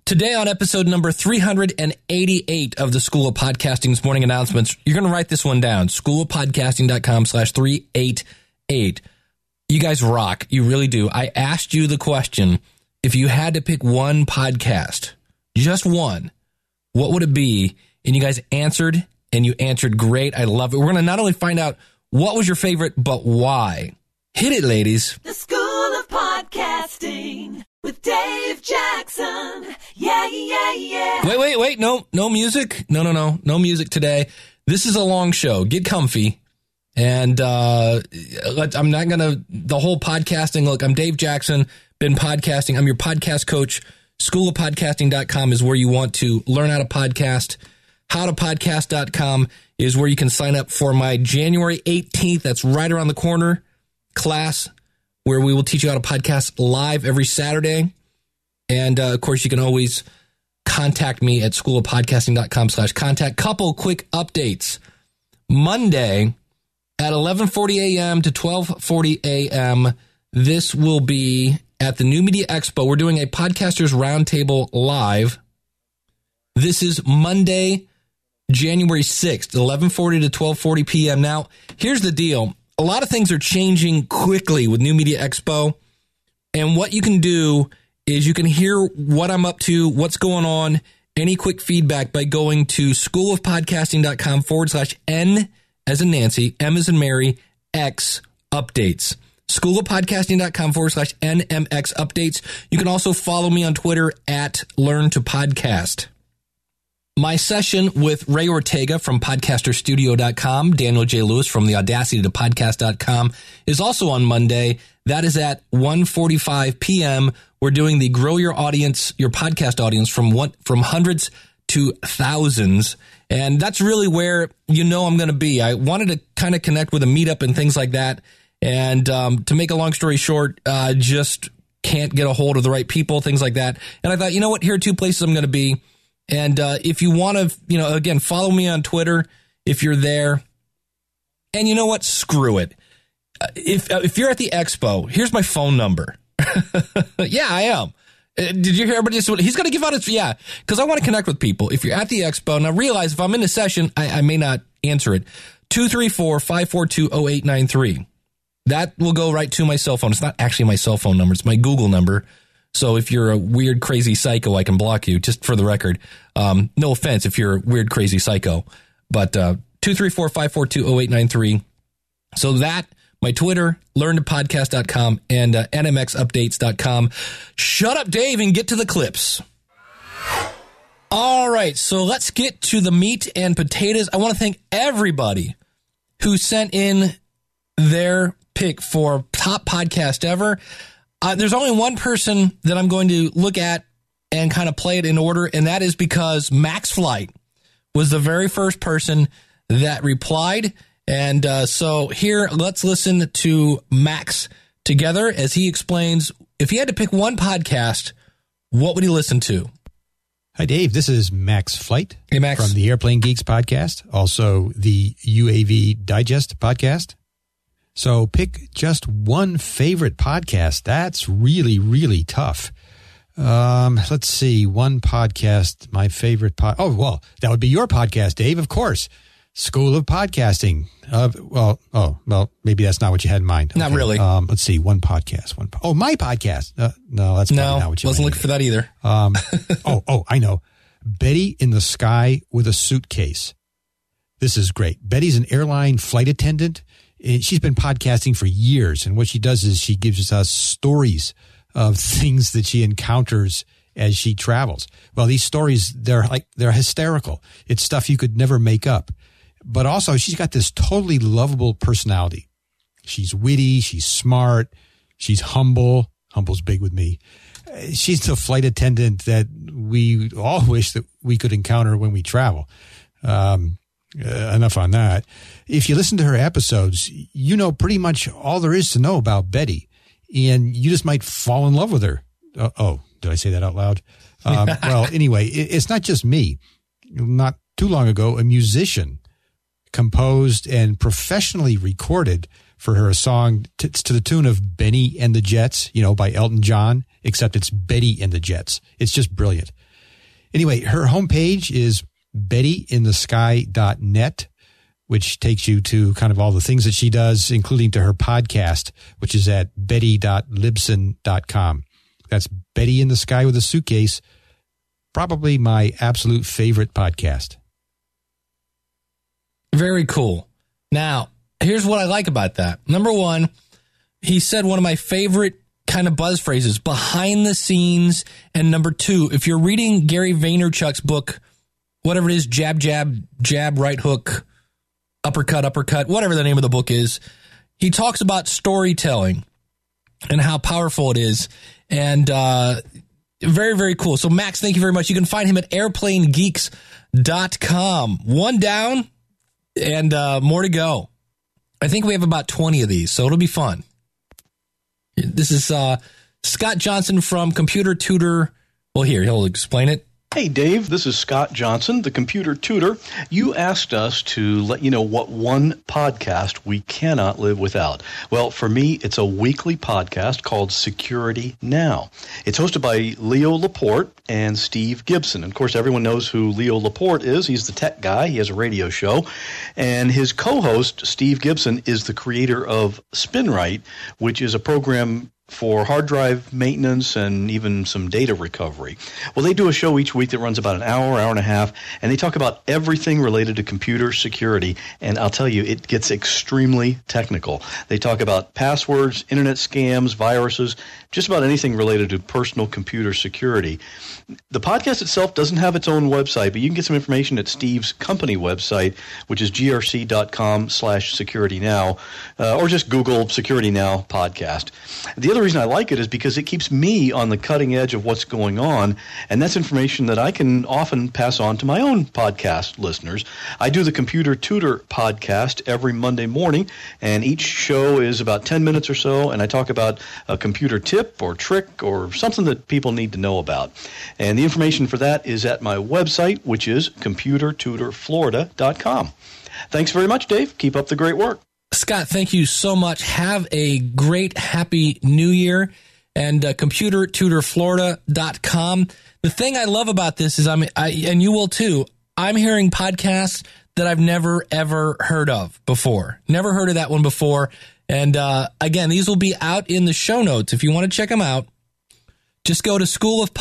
Today on episode number 388 of the School of Podcasting's morning announcements, you're going to write this one down, schoolofpodcasting.com/388. You guys rock. You really do. I asked you the question, if you had to pick one podcast, just one, what would it be? And you guys answered, and you answered great. I love it. We're going to not only find out what was your favorite, but why. Hit it, ladies. The School of Podcasting with Dave Jackson. Yeah, yeah, yeah. Wait. No music. No music today. This is a long show. Get comfy. And I'm not going to, the whole podcasting, look, I'm Dave Jackson, been podcasting. I'm your podcast coach. Schoolofpodcasting.com is where you want to learn how to podcast. Howtopodcast.com is where you can sign up for my January 18th, that's right around the corner, class, where we will teach you how to podcast live every Saturday. And, of course, you can always contact me at schoolofpodcasting.com/contact. Couple quick updates. Monday at 11:40 a.m. to 12:40 a.m., this will be at the New Media Expo. We're doing a Podcasters Roundtable live. This is Monday, January 6th, 11:40 to 12:40 p.m. Now, here's the deal. A lot of things are changing quickly with New Media Expo. And what you can do is you can hear what I'm up to, what's going on, any quick feedback by going to schoolofpodcasting.com/N as in Nancy, M as in Mary, X updates. Schoolofpodcasting.com/NMX updates. You can also follow me on Twitter at Learn to Podcast. My session with Ray Ortega from podcasterstudio.com, Daniel J. Lewis from the Audacity to Podcast.com is also on Monday. That is at 1:45 p.m. We're doing the Grow Your Audience, your podcast audience from hundreds to thousands. And that's really where I'm going to be. I wanted to kind of connect with a meetup and things like that. And to make a long story short, just can't get a hold of the right people, things like that. And I thought, you know what, here are two places I'm going to be. And if you want to, again, follow me on Twitter if you're there. And you know what? Screw it. If you're at the expo, here's my phone number. Yeah, I am. Did you hear everybody? He's going to give out his, because I want to connect with people. If you're at the expo, now realize if I'm in a session, I may not answer it. 234-542-0893. That will go right to my cell phone. It's not actually my cell phone number. It's my Google number. So if you're a weird, crazy psycho, I can block you, just for the record. No offense if you're a weird, crazy psycho. But 234-542-0893. So that, my Twitter, learntopodcast.com, and nmxupdates.com. Shut up, Dave, and get to the clips. All right, so let's get to the meat and potatoes. I want to thank everybody who sent in their pick for top podcast ever. There's only one person that I'm going to look at and kind of play it in order, and that is because Max Flight was the very first person that replied. And so here, let's listen to Max together as he explains, if he had to pick one podcast, what would he listen to? Hi, Dave. This is Max Flight. Hey, Max. From the Airplane Geeks podcast, also the UAV Digest podcast. So pick just one favorite podcast. That's really, really tough. Let's see. One podcast, my favorite Oh, well, that would be your podcast, Dave, of course. School of Podcasting. Well, maybe that's not what you had in mind. Not really. Let's see. One podcast. My podcast. No, that's probably not what you wasn't looking for that either. I know. Betty in the Sky with a Suitcase. This is great. Betty's an airline flight attendant. She's been podcasting for years, and what she does is she gives us stories of things that she encounters as she travels. Well, these stories, they're hysterical. It's stuff you could never make up. But also, she's got this totally lovable personality. She's witty, she's smart, she's humble. Humble's big with me. She's the flight attendant that we all wish that we could encounter when we travel. Enough on that. If you listen to her episodes, you know pretty much all there is to know about Betty, and you just might fall in love with her. Did I say that out loud? Well, anyway, it's not just me. Not too long ago, a musician composed and professionally recorded for her a song to the tune of Benny and the Jets, by Elton John, except it's Betty and the Jets. It's just brilliant. Anyway, her homepage is bettyinthesky.net, which takes you to kind of all the things that she does, including to her podcast, which is at betty.libsyn.com. That's Betty in the Sky with a Suitcase, probably my absolute favorite podcast. Very cool. Now, here's what I like about that. Number one, he said one of my favorite kind of buzz phrases, behind the scenes. And number two, if you're reading Gary Vaynerchuk's book, whatever it is, jab, jab, jab, right hook, uppercut, uppercut, whatever the name of the book is, he talks about storytelling and how powerful it is. And very, very cool. So, Max, thank you very much. You can find him at airplanegeeks.com. One down and more to go. I think we have about 20 of these, so it'll be fun. This is Scott Johnson from Computer Tutor. Well, here, he'll explain it. Hey, Dave, this is Scott Johnson, the Computer Tutor. You asked us to let you know what one podcast we cannot live without. Well, for me, it's a weekly podcast called Security Now. It's hosted by Leo Laporte and Steve Gibson. And of course, everyone knows who Leo Laporte is. He's the tech guy. He has a radio show. And his co-host, Steve Gibson, is the creator of SpinRite, which is a program for hard drive maintenance and even some data recovery. Well, they do a show each week that runs about an hour, hour and a half, and they talk about everything related to computer security. And I'll tell you, it gets extremely technical. They talk about passwords, internet scams, viruses, just about anything related to personal computer security. The podcast itself doesn't have its own website, but you can get some information at Steve's company website, which is grc.com/securitynow, or just Google Security Now podcast. The other reason I like it is because it keeps me on the cutting edge of what's going on, and that's information that I can often pass on to my own podcast listeners. I do the Computer Tutor podcast every Monday morning, and each show is about 10 minutes or so, and I talk about a computer tip or trick or something that people need to know about. And the information for that is at my website, which is computertutorflorida.com. Thanks very much, Dave. Keep up the great work. Scott, thank you so much. Have a great, happy new year. And computertutorflorida.com. The thing I love about this is, and you will too, I'm hearing podcasts that I've never, ever heard of before. Never heard of that one before. And again, these will be out in the show notes. If you want to check them out, just go to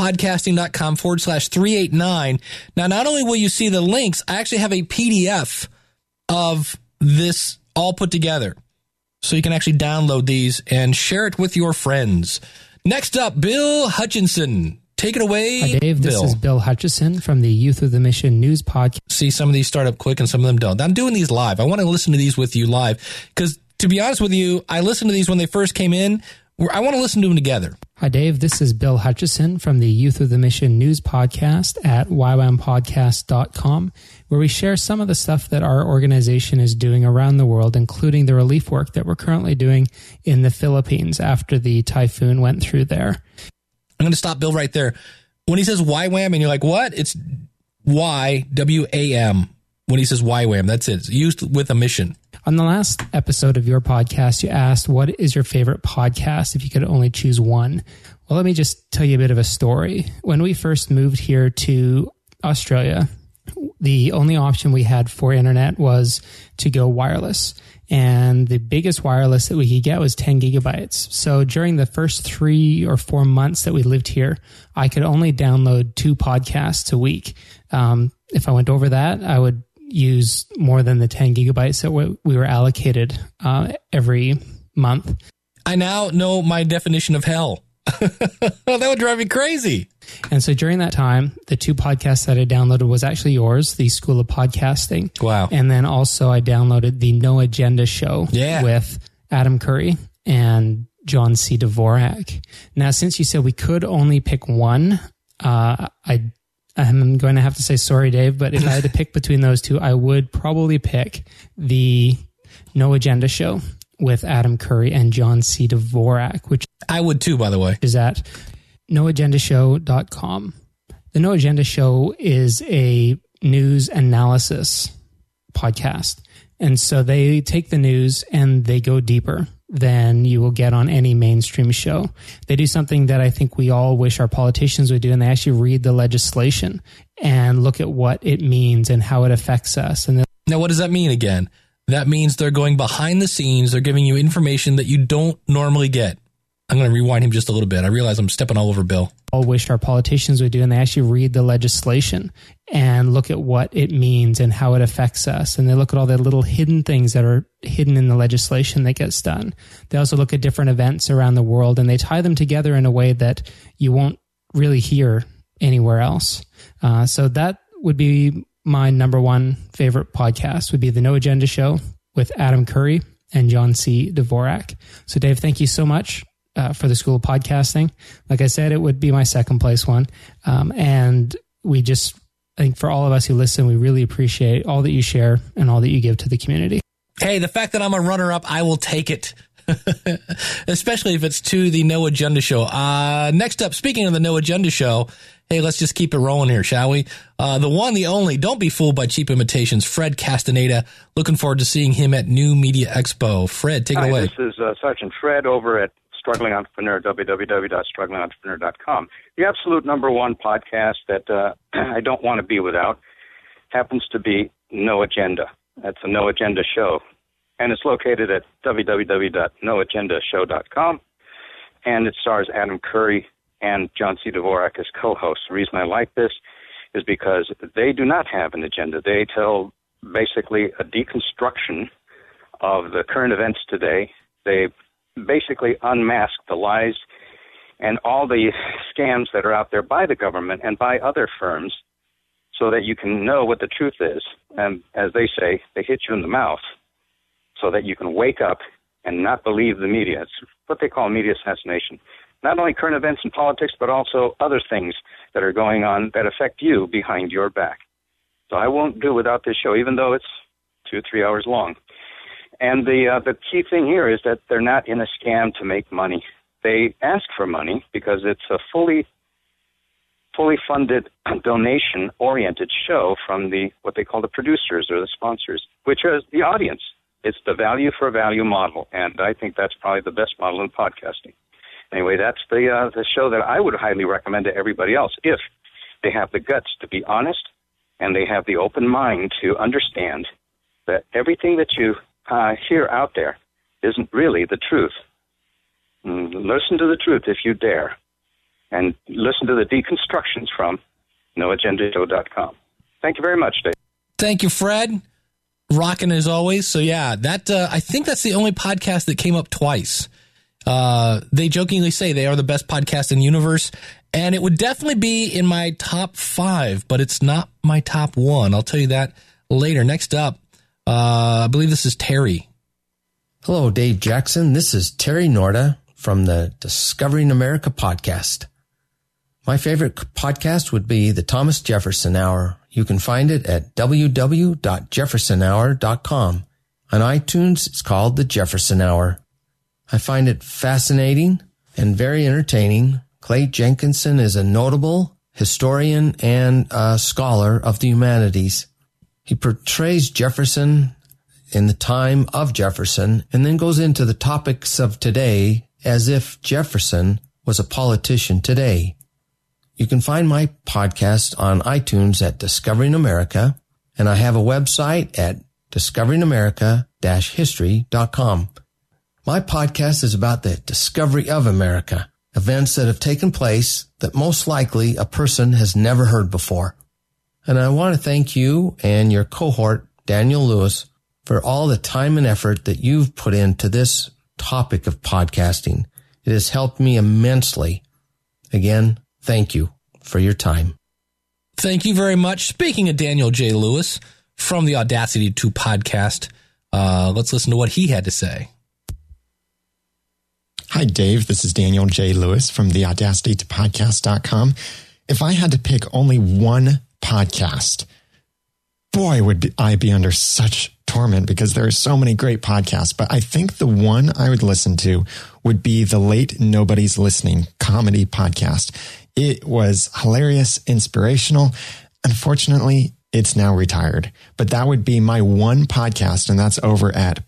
schoolofpodcasting.com/389. Now, not only will you see the links, I actually have a PDF of this all put together. So you can actually download these and share it with your friends. Next up, Bill Hutchinson. Take it away, Hi, Dave. Bill. This is Bill Hutchison from the Youth of the Mission News Podcast. See, some of these start up quick and some of them don't. I'm doing these live. I want to listen to these with you live because, to be honest with you, I listened to these when they first came in. I want to listen to them together. Hi, Dave. This is Bill Hutchison from the Youth of the Mission News Podcast at ywwampodcast.com, where we share some of the stuff that our organization is doing around the world, including the relief work that we're currently doing in the Philippines after the typhoon went through there. I'm going to stop Bill right there. When he says YWAM and you're like, what? It's YWAM. When he says YWAM, that's it. It's used with a mission. On the last episode of your podcast, you asked, what is your favorite podcast if you could only choose one? Well, let me just tell you a bit of a story. When we first moved here to Australia, the only option we had for internet was to go wireless. And the biggest wireless that we could get was 10 gigabytes. So during the first 3 or 4 months that we lived here, I could only download 2 podcasts a week. If I went over that, I would use more than the 10 gigabytes that we were allocated every month. I now know my definition of hell. That would drive me crazy. And so during that time, the 2 podcasts that I downloaded was actually yours, the School of Podcasting. Wow. And then also I downloaded the No Agenda Show with Adam Curry and John C. Dvorak. Now, since you said we could only pick one, I'm going to have to say sorry, Dave, but if I had to pick between those two, I would probably pick the No Agenda Show with Adam Curry and John C. Dvorak, which I would too, by the way, is at noagendashow.com. The No Agenda Show is a news analysis podcast. And so they take the news and they go deeper. than you will get on any mainstream show. They do something that I think we all wish our politicians would do, and they actually read the legislation and look at what it means and how it affects us. And now, what does that mean again? That means they're going behind the scenes. They're giving you information that you don't normally get. I'm going to rewind him just a little bit. I realize I'm stepping all over Bill. All wish our politicians would do, and they actually read the legislation and look at what it means and how it affects us. And they look at all the little hidden things that are hidden in the legislation that gets done. They also look at different events around the world, and they tie them together in a way that you won't really hear anywhere else. So that would be my number one favorite podcast, would be the No Agenda Show with Adam Curry and John C. Dvorak. So Dave, thank you so much for the School of Podcasting. Like I said, it would be my second place one. And I think for all of us who listen, we really appreciate all that you share and all that you give to the community. Hey, the fact that I'm a runner-up, I will take it. Especially if it's to the No Agenda Show. Next up, speaking of the No Agenda Show, hey, let's just keep it rolling here, shall we? The one, the only, don't be fooled by cheap imitations, Fred Castaneda. Looking forward to seeing him at New Media Expo. Fred, take it away. This is Sergeant Fred over at Struggling Entrepreneur, www.strugglingentrepreneur.com. The absolute number one podcast that I don't want to be without happens to be No Agenda. That's a No Agenda Show. And it's located at www.noagendashow.com. And it stars Adam Curry and John C. Dvorak as co-hosts. The reason I like this is because they do not have an agenda. They tell basically a deconstruction of the current events today. They basically unmask the lies and all the scams that are out there by the government and by other firms so that you can know what the truth is. And as they say, they hit you in the mouth so that you can wake up and not believe the media. It's what they call media assassination. Not only current events and politics, but also other things that are going on that affect you behind your back. So I won't do without this show, even though it's 2-3 hours long. And the key thing here is that they're not in a scam to make money. They ask for money because it's a fully funded, donation-oriented show from what they call the producers or the sponsors, which is the audience. It's the value for value model, and I think that's probably the best model in podcasting. Anyway, that's the show that I would highly recommend to everybody else if they have the guts to be honest and they have the open mind to understand that everything that you hear out there isn't really the truth. Listen to the truth if you dare, and listen to the deconstructions from noagendashow.com. Thank you very much, Dave. Thank you, Fred. Rocking as always. So yeah, that I think that's the only podcast that came up twice. They jokingly say they are the best podcast in the universe, and it would definitely be in my top 5, but it's not my top 1. I'll tell you that later. Next up, I believe this is Terry. Hello, Dave Jackson. This is Terry Norda from the Discovering America podcast. My favorite podcast would be the Thomas Jefferson Hour. You can find it at www.jeffersonhour.com. On iTunes, it's called the Jefferson Hour. I find it fascinating and very entertaining. Clay Jenkinson is a notable historian and a scholar of the humanities. He portrays Jefferson in the time of Jefferson and then goes into the topics of today as if Jefferson was a politician today. You can find my podcast on iTunes at Discovering America, and I have a website at discoveringamerica-history.com. My podcast is about the discovery of America, events that have taken place that most likely a person has never heard before. And I want to thank you and your cohort, Daniel Lewis, for all the time and effort that you've put into this topic of podcasting. It has helped me immensely. Again, thank you for your time. Thank you very much. Speaking of Daniel J. Lewis from the Audacity 2 podcast, let's listen to what he had to say. Hi, Dave. This is Daniel J. Lewis from the Audacity2podcast.com. If I had to pick only one podcast, boy, would I be under such torment because there are so many great podcasts. But I think the one I would listen to would be the Late Nobody's Listening comedy podcast. It was hilarious, inspirational. Unfortunately, it's now retired. But that would be my one podcast, and that's over at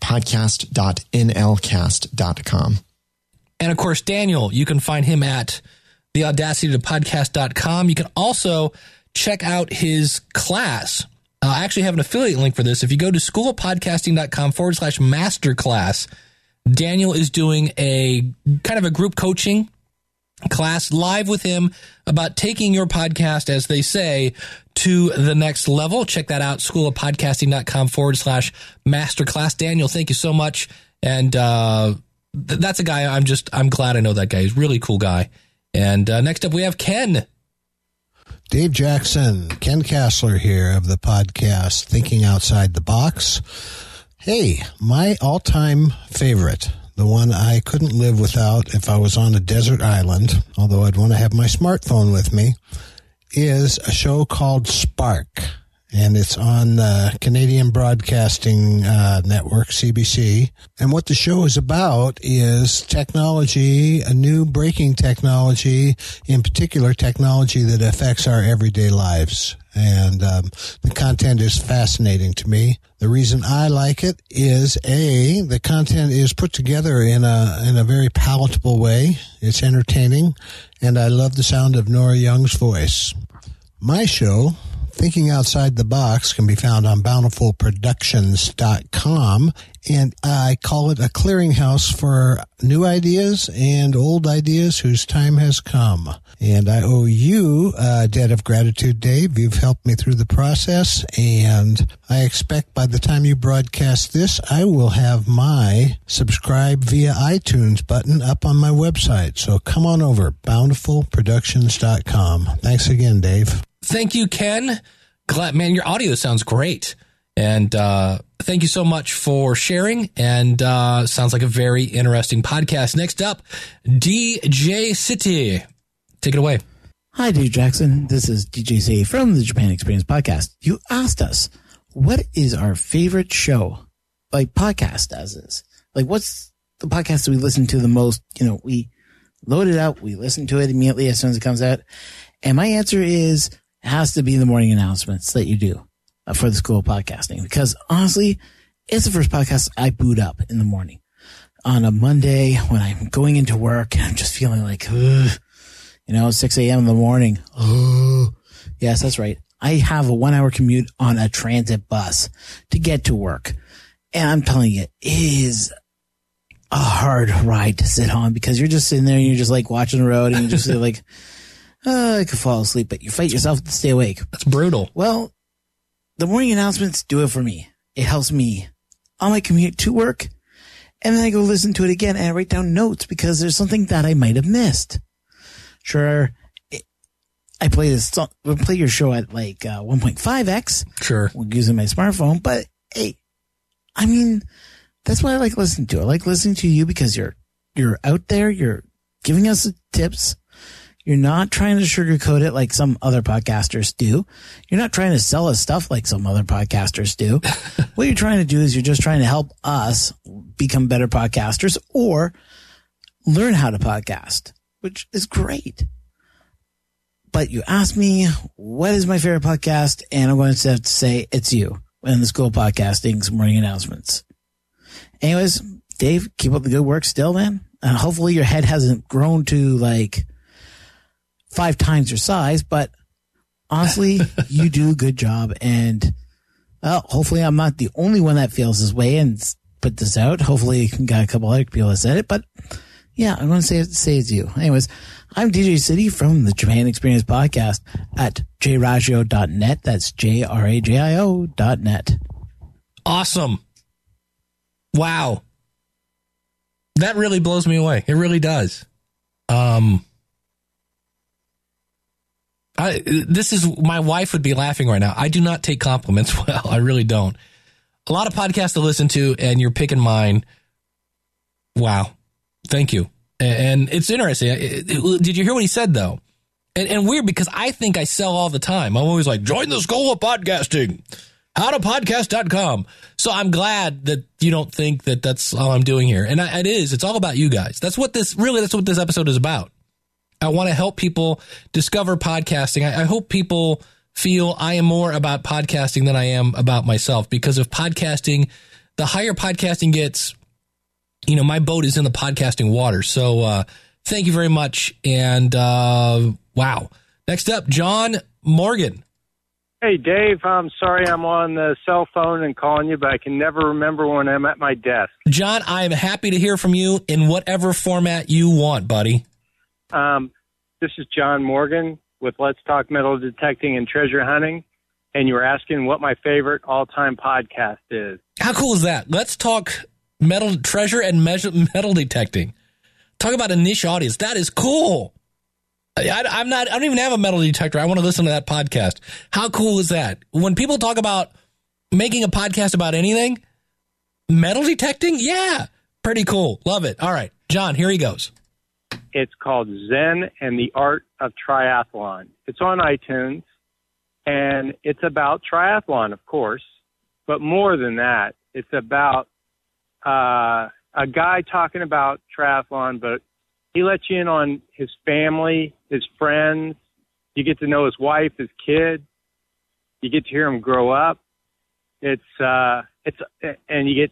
podcast.nlcast.com. And of course, Daniel, you can find him at theaudacitytopodcast.com. You can also check out his class. I actually have an affiliate link for this. If you go to schoolofpodcasting.com/masterclass, Daniel is doing a kind of a group coaching class live with him about taking your podcast, as they say, to the next level. Check that out, schoolofpodcasting.com/masterclass. Daniel, thank you so much. And that's a guy I'm glad I know that guy. He's a really cool guy. And next up we have Ken. Dave Jackson, Ken Kassler here of the podcast Thinking Outside the Box. Hey, my all-time favorite, the one I couldn't live without if I was on a desert island, although I'd want to have my smartphone with me, is a show called Spark. And it's on the Canadian Broadcasting Network, CBC. And what the show is about is technology, a new breaking technology, in particular technology that affects our everyday lives. And the content is fascinating to me. The reason I like it is, the content is put together in a very palatable way. It's entertaining, and I love the sound of Nora Young's voice. My show, Thinking Outside the Box, can be found on bountifulproductions.com, and I call it a clearinghouse for new ideas and old ideas whose time has come. And I owe you a debt of gratitude, Dave. You've helped me through the process, and I expect by the time you broadcast this, I will have my subscribe via iTunes button up on my website. So come on over, bountifulproductions.com. Thanks again, Dave. Thank you, Ken. Glad, man, your audio sounds great. And thank you so much for sharing. And sounds like a very interesting podcast. Next up, DJ City. Take it away. Hi, Dave Jackson. This is DJ City from the Japan Experience Podcast. You asked us, what is our favorite show? Like podcast as is. Like, what's the podcast that we listen to the most? You know, we load it up, we listen to it immediately as soon as it comes out. And my answer is, it has to be the morning announcements that you do for the School of Podcasting, because honestly, it's the first podcast I boot up in the morning on a Monday when I'm going into work and I'm just feeling like, 6 a.m. in the morning. Oh, yes, that's right. I have a 1 hour commute on a transit bus to get to work. And I'm telling you, it is a hard ride to sit on, because you're just sitting there and you're just like watching the road and you just feel like, I could fall asleep, but you fight yourself to stay awake. That's brutal. Well, the morning announcements do it for me. It helps me on my commute to work, and then I go listen to it again and I write down notes because there's something that I might have missed. Sure, I play your show at like 1.5x. Sure, using my smartphone, but hey, I mean, that's why I like listening to it. I like listening to you because you're out there, you're giving us tips. You're not trying to sugarcoat it like some other podcasters do. You're not trying to sell us stuff like some other podcasters do. What you're trying to do is you're just trying to help us become better podcasters or learn how to podcast, which is great. But you asked me, what is my favorite podcast? And I'm going to have to say it's you and the School of Podcasting's morning announcements. Anyways, Dave, keep up the good work still, man. Hopefully your head hasn't grown to like 5 times your size, but honestly, you do a good job. And hopefully I'm not the only one that feels this way and put this out. Hopefully you got a couple other people that said it, but yeah, I'm going to say it's you. Anyways, I'm DJ City from the Japan Experience Podcast at jradio.net. That's JRAJIO.net. Awesome. Wow. That really blows me away. It really does. My wife would be laughing right now. I do not take compliments well. I really don't. A lot of podcasts to listen to, and you're picking mine. Wow. Thank you. And it's interesting. Did you hear what he said, though? And weird, because I think I sell all the time. I'm always like, join the School of Podcasting. Howtopodcast.com. So I'm glad that you don't think that that's all I'm doing here. And it is. It's all about you guys. That's what this episode is about. I want to help people discover podcasting. I hope people feel I am more about podcasting than I am about myself, because of podcasting, the higher podcasting gets, my boat is in the podcasting water. So thank you very much. And wow. Next up, John Morgan. Hey, Dave, I'm sorry I'm on the cell phone and calling you, but I can never remember when I'm at my desk. John, I am happy to hear from you in whatever format you want, buddy. This is John Morgan with Let's Talk Metal Detecting and Treasure Hunting, and you were asking what my favorite all-time podcast is. How cool is that? Let's talk metal treasure and metal detecting. Talk about a niche audience. That is cool. I don't even have a metal detector. I want to listen to that podcast. How cool is that? When people talk about making a podcast about anything, metal detecting, yeah, pretty cool. Love it. All right, John, here he goes. It's called Zen and the Art of Triathlon. It's on iTunes, and it's about triathlon, of course, but more than that, it's about a guy talking about triathlon, but he lets you in on his family, his friends. You get to know his wife, his kid. You get to hear him grow up. And you get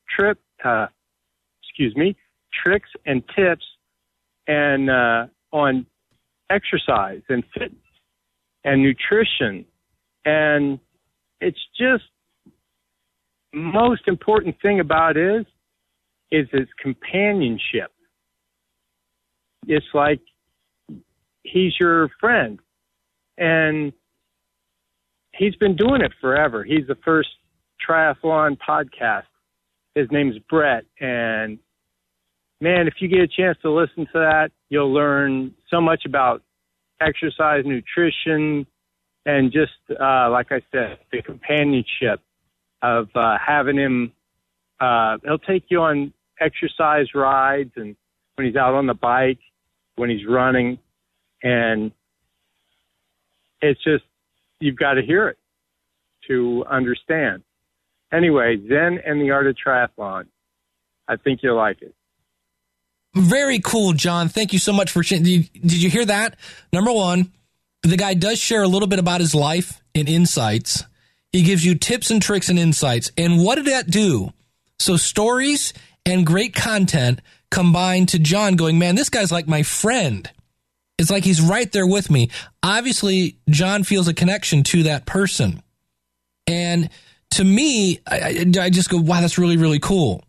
tricks and tips and on exercise and fitness and nutrition. And it's just, most important thing about it is its companionship. It's like he's your friend, and he's been doing it forever. He's the first triathlon podcast. His name's Brett, and man, if you get a chance to listen to that, you'll learn so much about exercise, nutrition, and just, like I said, the companionship of having him. He'll take you on exercise rides, and when he's out on the bike, when he's running, and it's just, you've got to hear it to understand. Anyway, Zen and the Art of Triathlon. I think you'll like it. Very cool, John. Thank you so much for sharing. Did you hear that? Number one, the guy does share a little bit about his life and insights. He gives you tips and tricks and insights. And what did that do? So stories and great content combined to John going, man, this guy's like my friend. It's like he's right there with me. Obviously, John feels a connection to that person. And to me, I just go, wow, that's really, really cool.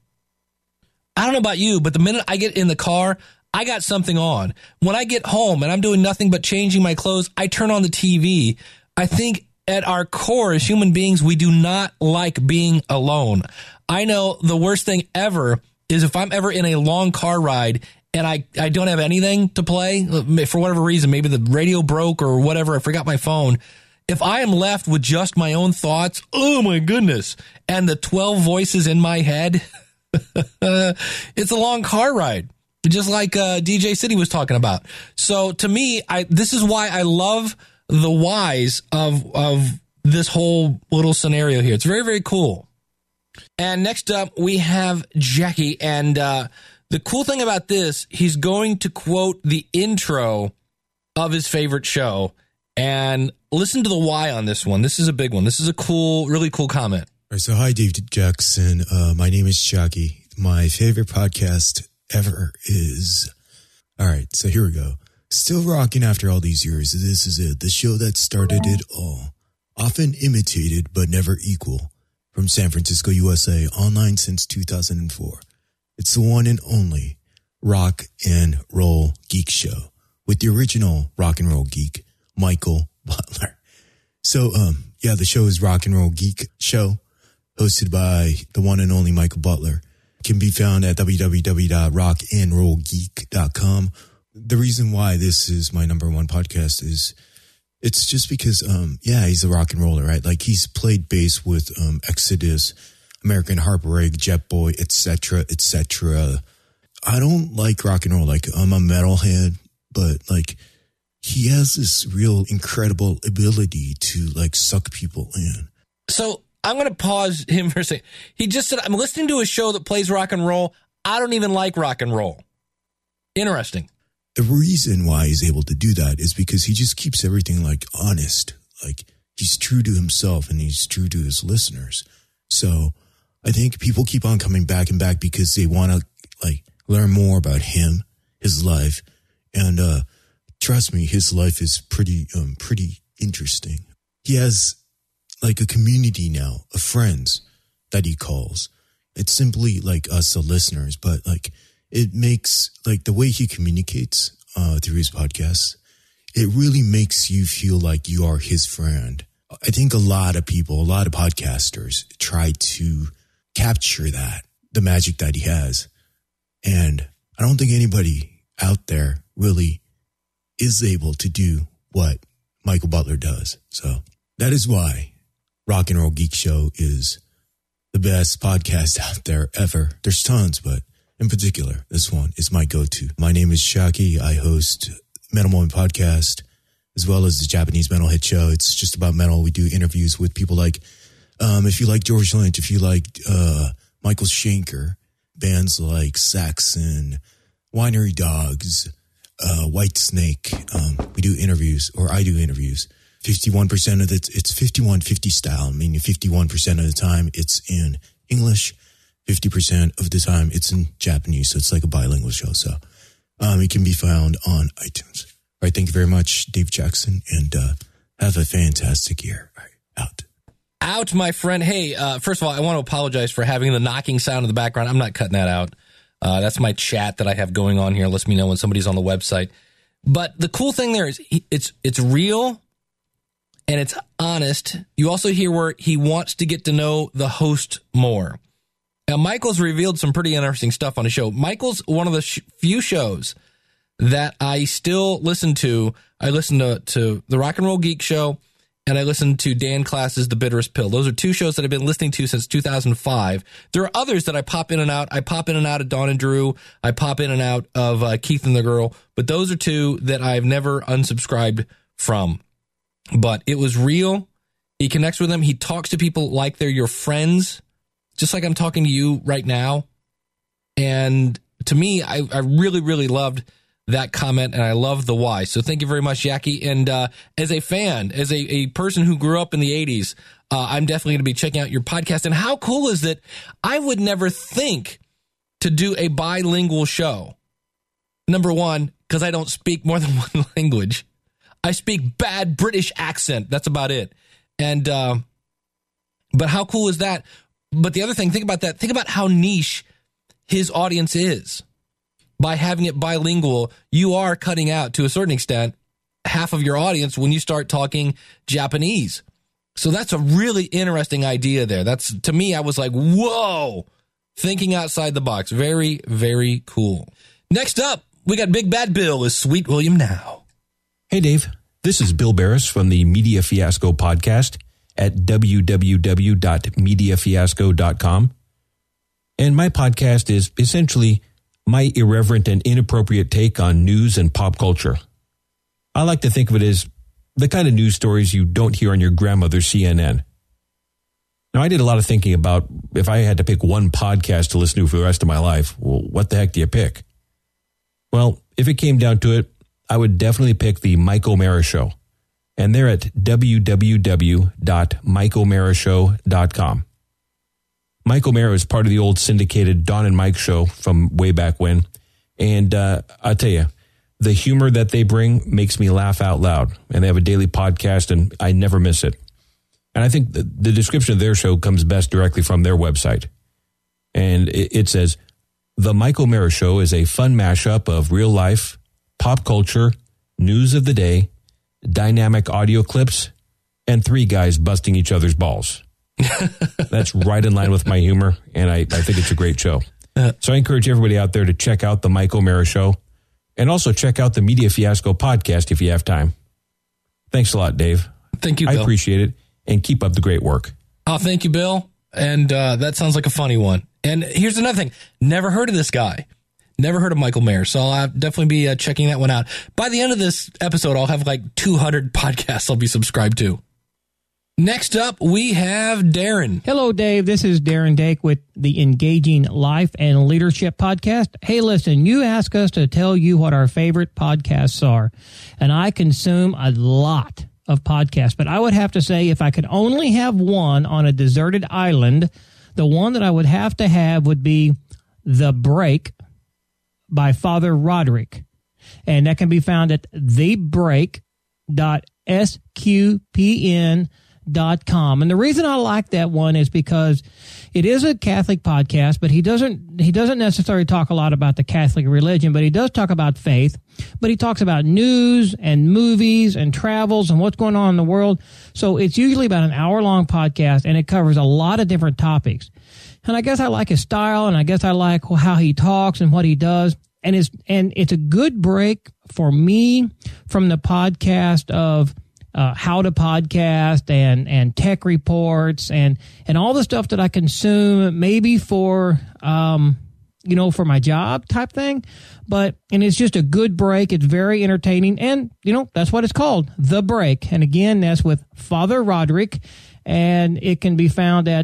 I don't know about you, but the minute I get in the car, I got something on. When I get home and I'm doing nothing but changing my clothes, I turn on the TV. I think at our core as human beings, we do not like being alone. I know the worst thing ever is if I'm ever in a long car ride and I don't have anything to play for whatever reason, maybe the radio broke or whatever, I forgot my phone. If I am left with just my own thoughts, oh my goodness, and the 12 voices in my head, it's a long car ride, just like DJ City was talking about. So to me, this is why I love the whys of this whole little scenario here. It's very, very cool. And next up, we have Jackie. And the cool thing about this, he's going to quote the intro of his favorite show. And listen to the why on this one. This is a big one. This is a cool, really cool comment. All right, so hi, Dave Jackson. My name is Jackie. My favorite podcast ever is... All right, so here we go. Still rocking after all these years. This is it. The show that started it all. Often imitated, but never equal. From San Francisco, USA, online since 2004. It's the one and only Rock and Roll Geek Show with the original rock and roll geek, Michael Butler. So, the show is Rock and Roll Geek Show, hosted by the one and only Michael Butler. It can be found at www.rockandrollgeek.com. The reason why this is my number one podcast is it's just because, he's a rock and roller, right? Like he's played bass with Exodus, American Heartbreak, Jet Boy, etc., etc. I don't like rock and roll. Like I'm a metalhead, but like he has this real incredible ability to like suck people in. So I'm going to pause him for a second. He just said, I'm listening to a show that plays rock and roll. I don't even like rock and roll. Interesting. The reason why he's able to do that is because he just keeps everything like honest. Like he's true to himself and he's true to his listeners. So I think people keep on coming back and back because they want to like learn more about him, his life. And trust me, his life is pretty interesting. He has like a community now of friends that he calls. It's simply like us, the listeners, but like it makes like the way he communicates through his podcasts, it really makes you feel like you are his friend. I think a lot of people, a lot of podcasters try to capture that, the magic that he has. And I don't think anybody out there really is able to do what Michael Butler does. So that is why Rock and Roll Geek Show is the best podcast out there ever. There's tons, but in particular, this one is my go-to. My name is Shaki. I host Metal Moment Podcast, as well as the Japanese metal hit show. It's just about metal. We do interviews with people like, if you like George Lynch, if you like Michael Schenker, bands like Saxon, Winery Dogs, White Snake. We do interviews, or I do interviews. 51% of it's 51-50 style, meaning 51% of the time it's in English, 50% of the time it's in Japanese. So it's like a bilingual show. So it can be found on iTunes. All right, thank you very much, Dave Jackson, and have a fantastic year. All right, out, my friend. Hey, first of all, I want to apologize for having the knocking sound in the background. I'm not cutting that out. That's my chat that I have going on here. It lets me know when somebody's on the website. But the cool thing there is it's real and it's honest. You also hear where he wants to get to know the host more. Now, Michael's revealed some pretty interesting stuff on the show. Michael's one of the few shows that I still listen to. I listen to the Rock and Roll Geek Show, and I listen to Dan Klass's The Bitterest Pill. Those are two shows that I've been listening to since 2005. There are others that I pop in and out. I pop in and out of Dawn and Drew. I pop in and out of Keith and the Girl. But those are two that I've never unsubscribed from. But it was real. He connects with them. He talks to people like they're your friends, just like I'm talking to you right now. And to me, I really, really loved that comment, and I love the why. So thank you very much, Jackie. And as a fan, as a person who grew up in the 80s, I'm definitely going to be checking out your podcast. And how cool is that? I would never think to do a bilingual show. Number one, because I don't speak more than one language. I speak bad British accent. That's about it. And but how cool is that? But the other thing, think about that. Think about how niche his audience is. By having it bilingual, you are cutting out, to a certain extent, half of your audience when you start talking Japanese. So that's a really interesting idea there. That's, to me, I was like, whoa, thinking outside the box. Very, very cool. Next up, we got Big Bad Bill with Sweet William Now. Hey, Dave. This is Bill Barris from the Media Fiasco podcast at www.mediafiasco.com. And my podcast is essentially my irreverent and inappropriate take on news and pop culture. I like to think of it as the kind of news stories you don't hear on your grandmother's CNN. Now, I did a lot of thinking about if I had to pick one podcast to listen to for the rest of my life, well, what the heck do you pick? Well, if it came down to it, I would definitely pick the Mike O'Mara Show. And they're at www.mikeomarashow.com. Mike O'Mara is part of the old syndicated Don and Mike show from way back when. And I'll tell you, the humor that they bring makes me laugh out loud. And they have a daily podcast, and I never miss it. And I think the description of their show comes best directly from their website. And it says, The Mike O'Mara Show is a fun mashup of real life, pop culture, news of the day, dynamic audio clips, and three guys busting each other's balls. That's right in line with my humor, and I think it's a great show. So I encourage everybody out there to check out the Mike O'Mara Show, and also check out the Media Fiasco podcast if you have time. Thanks a lot, Dave. Thank you, Bill. I appreciate it, and keep up the great work. Oh, thank you, Bill. And that sounds like a funny one. And here's another thing. Never heard of this guy. Never heard of Michael Mayer, so I'll definitely be checking that one out. By the end of this episode, I'll have like 200 podcasts I'll be subscribed to. Next up, we have Darren. Hello, Dave. This is Darren Dake with the Engaging Life and Leadership Podcast. Hey, listen, you ask us to tell you what our favorite podcasts are, and I consume a lot of podcasts. But I would have to say, if I could only have one on a deserted island, the one that I would have to have would be The Break by Father Roderick. And that can be found at thebreak.sqpn.com. And the reason I like that one is because it is a Catholic podcast, but he doesn't necessarily talk a lot about the Catholic religion, but he does talk about faith. But he talks about news and movies and travels and what's going on in the world. So it's usually about an hour-long podcast, and it covers a lot of different topics. And I guess I like his style, and I guess I like how he talks and what he does. And it's a good break for me from the podcast of how to podcast and tech reports and all the stuff that I consume, maybe for for my job type thing. And it's just a good break. It's very entertaining. And, that's what it's called, The Break. And again, that's with Father Roderick, and it can be found at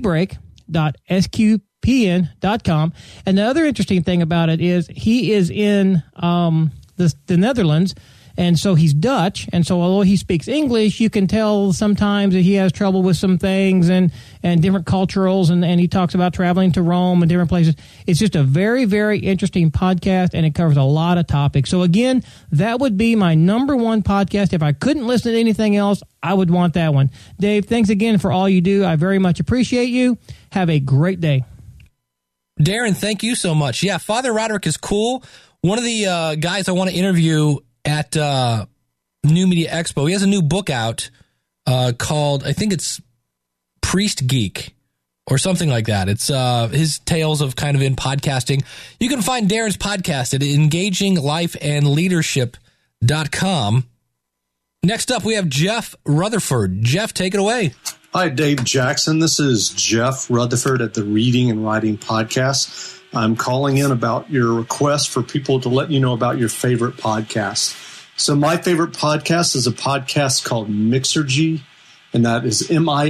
thebreak.sqpn.com. And the other interesting thing about it is he is in the Netherlands, and so he's Dutch. And so although he speaks English, you can tell sometimes that he has trouble with some things and different culturals, and he talks about traveling to Rome and different places. It's just a very, very interesting podcast, and it covers a lot of topics. So again, that would be my number one podcast. If I couldn't listen to anything else, I would want that one. Dave, thanks again for all you do. I very much appreciate you. Have a great day. Darren, thank you so much. Yeah, Father Roderick is cool. One of the guys I want to interview at New Media Expo, he has a new book out called, I think it's Priest Geek or something like that. It's his tales of kind of in podcasting. You can find Darren's podcast at EngagingLifeAndLeadership.com. Next up, we have Jeff Rutherford. Jeff, take it away. Hi, Dave Jackson. This is Jeff Rutherford at the Reading and Writing Podcast. I'm calling in about your request for people to let you know about your favorite podcast. So my favorite podcast is a podcast called Mixergy, and that is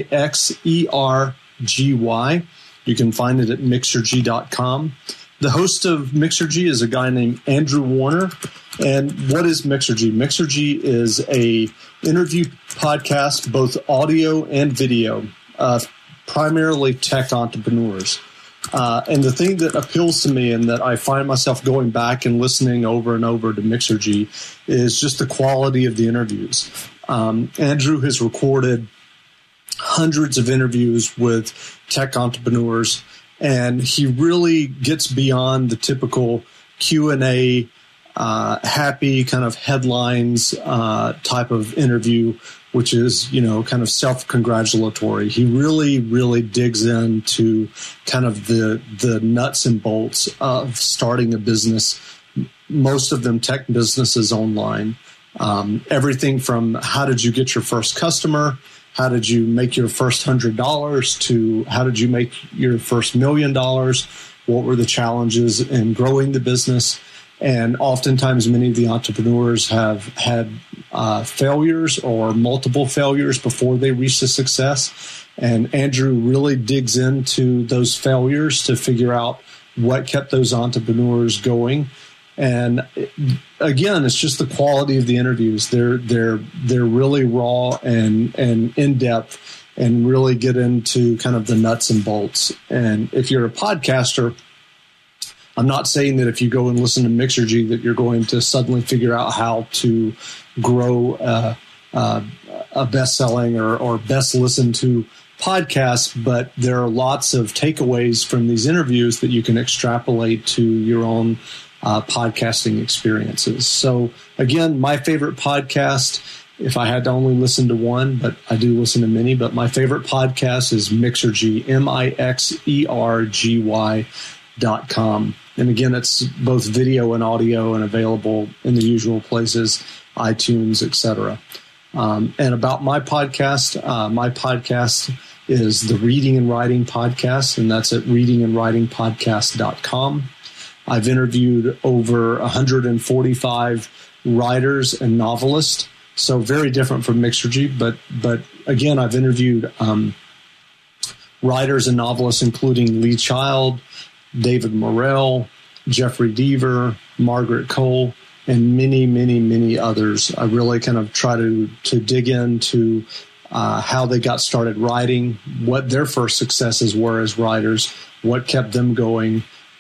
Mixergy. You can find it at Mixergy.com. The host of Mixergy is a guy named Andrew Warner. And what is Mixergy? Mixergy is a interview podcast, both audio and video, primarily tech entrepreneurs. And the thing that appeals to me and that I find myself going back and listening over and over to Mixergy is just the quality of the interviews. Andrew has recorded hundreds of interviews with tech entrepreneurs, and he really gets beyond the typical Q&A, happy kind of headlines type of interview, which is, kind of self-congratulatory. He really, really digs into kind of the nuts and bolts of starting a business, most of them tech businesses online. Everything from how did you get your first customer, how did you make your first $100, to how did you make your first $1 million, what were the challenges in growing the business. And oftentimes many of the entrepreneurs have had failures or multiple failures before they reach the success. And Andrew really digs into those failures to figure out what kept those entrepreneurs going. And again, it's just the quality of the interviews. They're really raw and in depth, and really get into kind of the nuts and bolts. And if you're a podcaster, I'm not saying that if you go and listen to Mixergy that you're going to suddenly figure out how to grow a best-selling or best listened to podcast, but there are lots of takeaways from these interviews that you can extrapolate to your own podcasting experiences. So again, my favorite podcast, if I had to only listen to one, but I do listen to many, but my favorite podcast is Mixergy, Mixergy.com. And again, it's both video and audio and available in the usual places, iTunes, etc. And about my podcast is the Reading and Writing Podcast, and that's at readingandwritingpodcast.com. I've interviewed over 145 writers and novelists, so very different from Mixergy, but again, I've interviewed writers and novelists including Lee Child, David Morrell, Jeffrey Deaver, Margaret Cole, and many, many, many others. I really kind of try to dig into how they got started writing, what their first successes were as writers, what kept them going,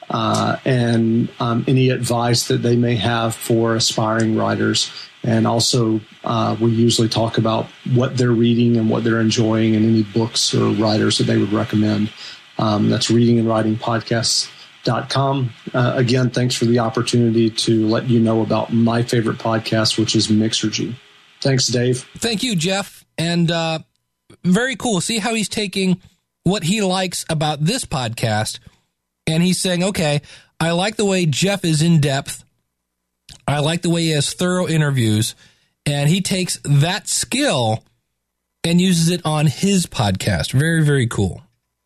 and any advice that they may have for aspiring writers. And also, we usually talk about what they're reading and what they're enjoying and any books or writers that they would recommend. That's readingandwritingpodcasts.com. Again, thanks for the opportunity to let you know about my favorite podcast, which is Mixergy. Thanks, Dave. Thank you, Jeff. And very cool. See how he's taking what he likes about this podcast, and he's saying, okay, I like the way Jeff is in depth. I like the way he has thorough interviews, and he takes that skill and uses it on his podcast. Very, very cool.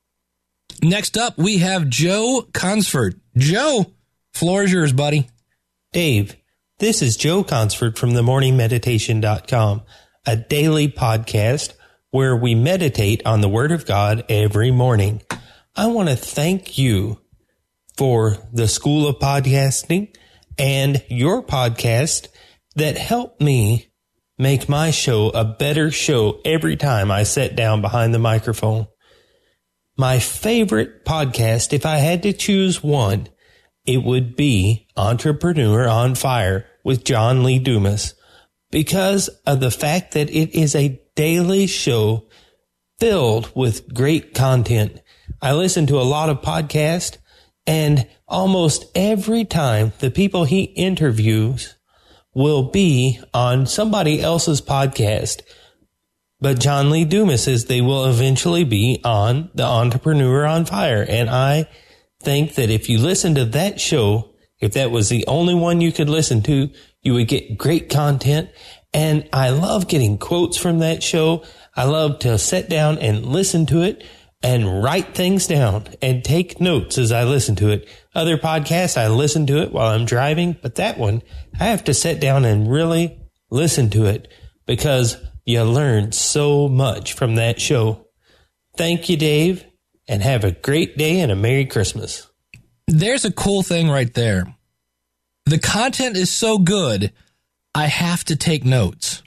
Next up, we have Joe Consford. Joe, floor is yours, buddy. Dave, this is Joe Consford from themorningmeditation.com, a daily podcast where we meditate on the Word of God every morning. I want to thank you for the School of Podcasting and your podcast that helped me make my show a better show every time I sit down behind the microphone. My favorite podcast, if I had to choose one, it would be Entrepreneur on Fire with John Lee Dumas, because of the fact that it is a daily show filled with great content. I listen to a lot of podcasts, and almost every time the people he interviews will be on somebody else's podcast. But John Lee Dumas says they will eventually be on the Entrepreneur on Fire. And I think that if you listen to that show, if that was the only one you could listen to, you would get great content. And I love getting quotes from that show. I love to sit down and listen to it and write things down and take notes as I listen to it. Other podcasts, I listen to it while I'm driving, but that one, I have to sit down and really listen to it because you learn so much from that show. Thank you, Dave, and have a great day and a Merry Christmas. There's a cool thing right there. The content is so good, I have to take notes.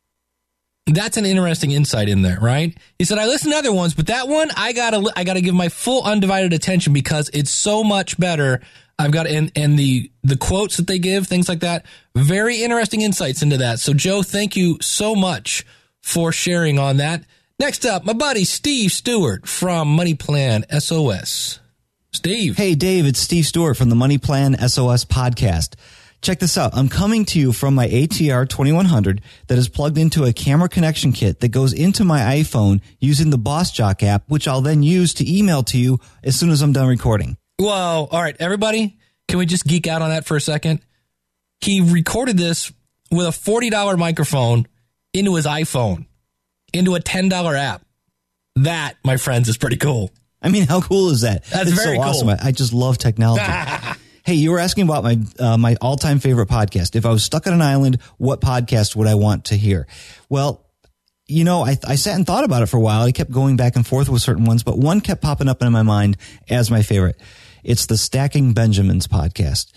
That's an interesting insight in there, right? He said, I listen to other ones, but that one, I gotta give my full undivided attention because it's so much better. I've got, and the quotes that they give, things like that, very interesting insights into that. So Joe, thank you so much for sharing on that. Next up, my buddy, Steve Stewart from Money Plan SOS. Steve. Hey, Dave, it's Steve Stewart from the Money Plan SOS podcast. Check this out. I'm coming to you from my ATR 2100 that is plugged into a camera connection kit that goes into my iPhone using the BossJock app, which I'll then use to email to you as soon as I'm done recording. Whoa. All right, everybody, can we just geek out on that for a second? He recorded this with a $40 microphone into his iPhone, into a $10 app. That, my friends, is pretty cool. I mean, how cool is that? That's very so cool. Awesome. I just love technology. Hey, you were asking about my all-time favorite podcast. If I was stuck on an island, what podcast would I want to hear? Well, you know, I sat and thought about it for a while. I kept going back and forth with certain ones, but one kept popping up in my mind as my favorite. It's the Stacking Benjamins podcast.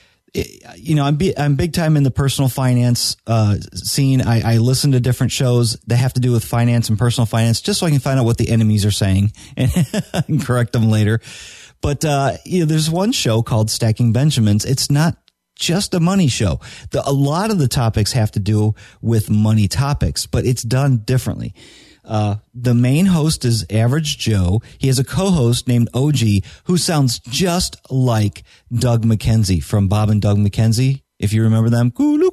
You know, I'm big time in the personal finance scene. I listen to different shows that have to do with finance and personal finance just so I can find out what the enemies are saying and correct them later. But, you know, there's one show called Stacking Benjamins. It's not just a money show. A lot of the topics have to do with money topics, but it's done differently. The main host is Average Joe. He has a co-host named OG who sounds just like Doug McKenzie from Bob and Doug McKenzie. If you remember them,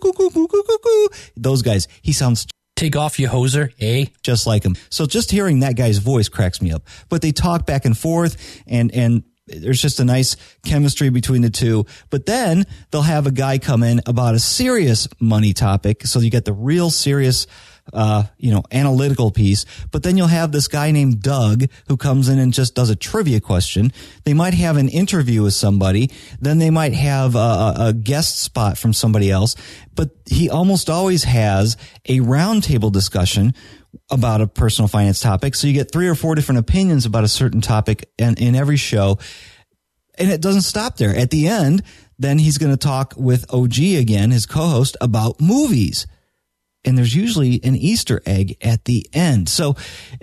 those guys, he sounds take off your hoser, eh? Just like him. So just hearing that guy's voice cracks me up, but they talk back and forth and there's just a nice chemistry between the two. But then they'll have a guy come in about a serious money topic. So you get the real serious, analytical piece. But then you'll have this guy named Doug who comes in and just does a trivia question. They might have an interview with somebody. Then they might have a guest spot from somebody else. But he almost always has a roundtable discussion about a personal finance topic. So you get 3 or 4 different opinions about a certain topic in every show. And it doesn't stop there. At the end, then he's going to talk with OG again, his co-host, about movies. And there's usually an Easter egg at the end. So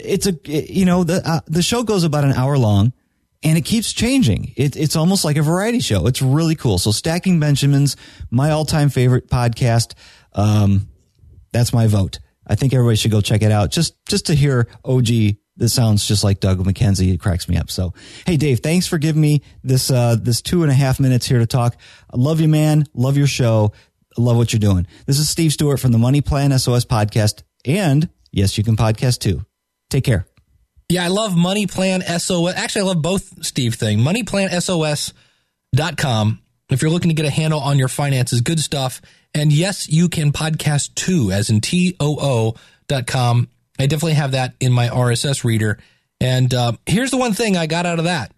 the show goes about an hour long and it keeps changing. It's almost like a variety show. It's really cool. So Stacking Benjamins, my all-time favorite podcast. That's my vote. I think everybody should go check it out. Just to hear OG. This sounds just like Doug McKenzie. It cracks me up. So, hey, Dave, thanks for giving me this 2.5 minutes here to talk. I love you, man. Love your show. I love what you're doing. This is Steve Stewart from the Money Plan SOS podcast. And yes, you can podcast too. Take care. Yeah, I love Money Plan SOS. Actually, I love both Steve thing. MoneyPlanSOS.com. If you're looking to get a handle on your finances, good stuff. And yes, you can podcast too, as in TOO.com. I definitely have that in my RSS reader. And here's the one thing I got out of that.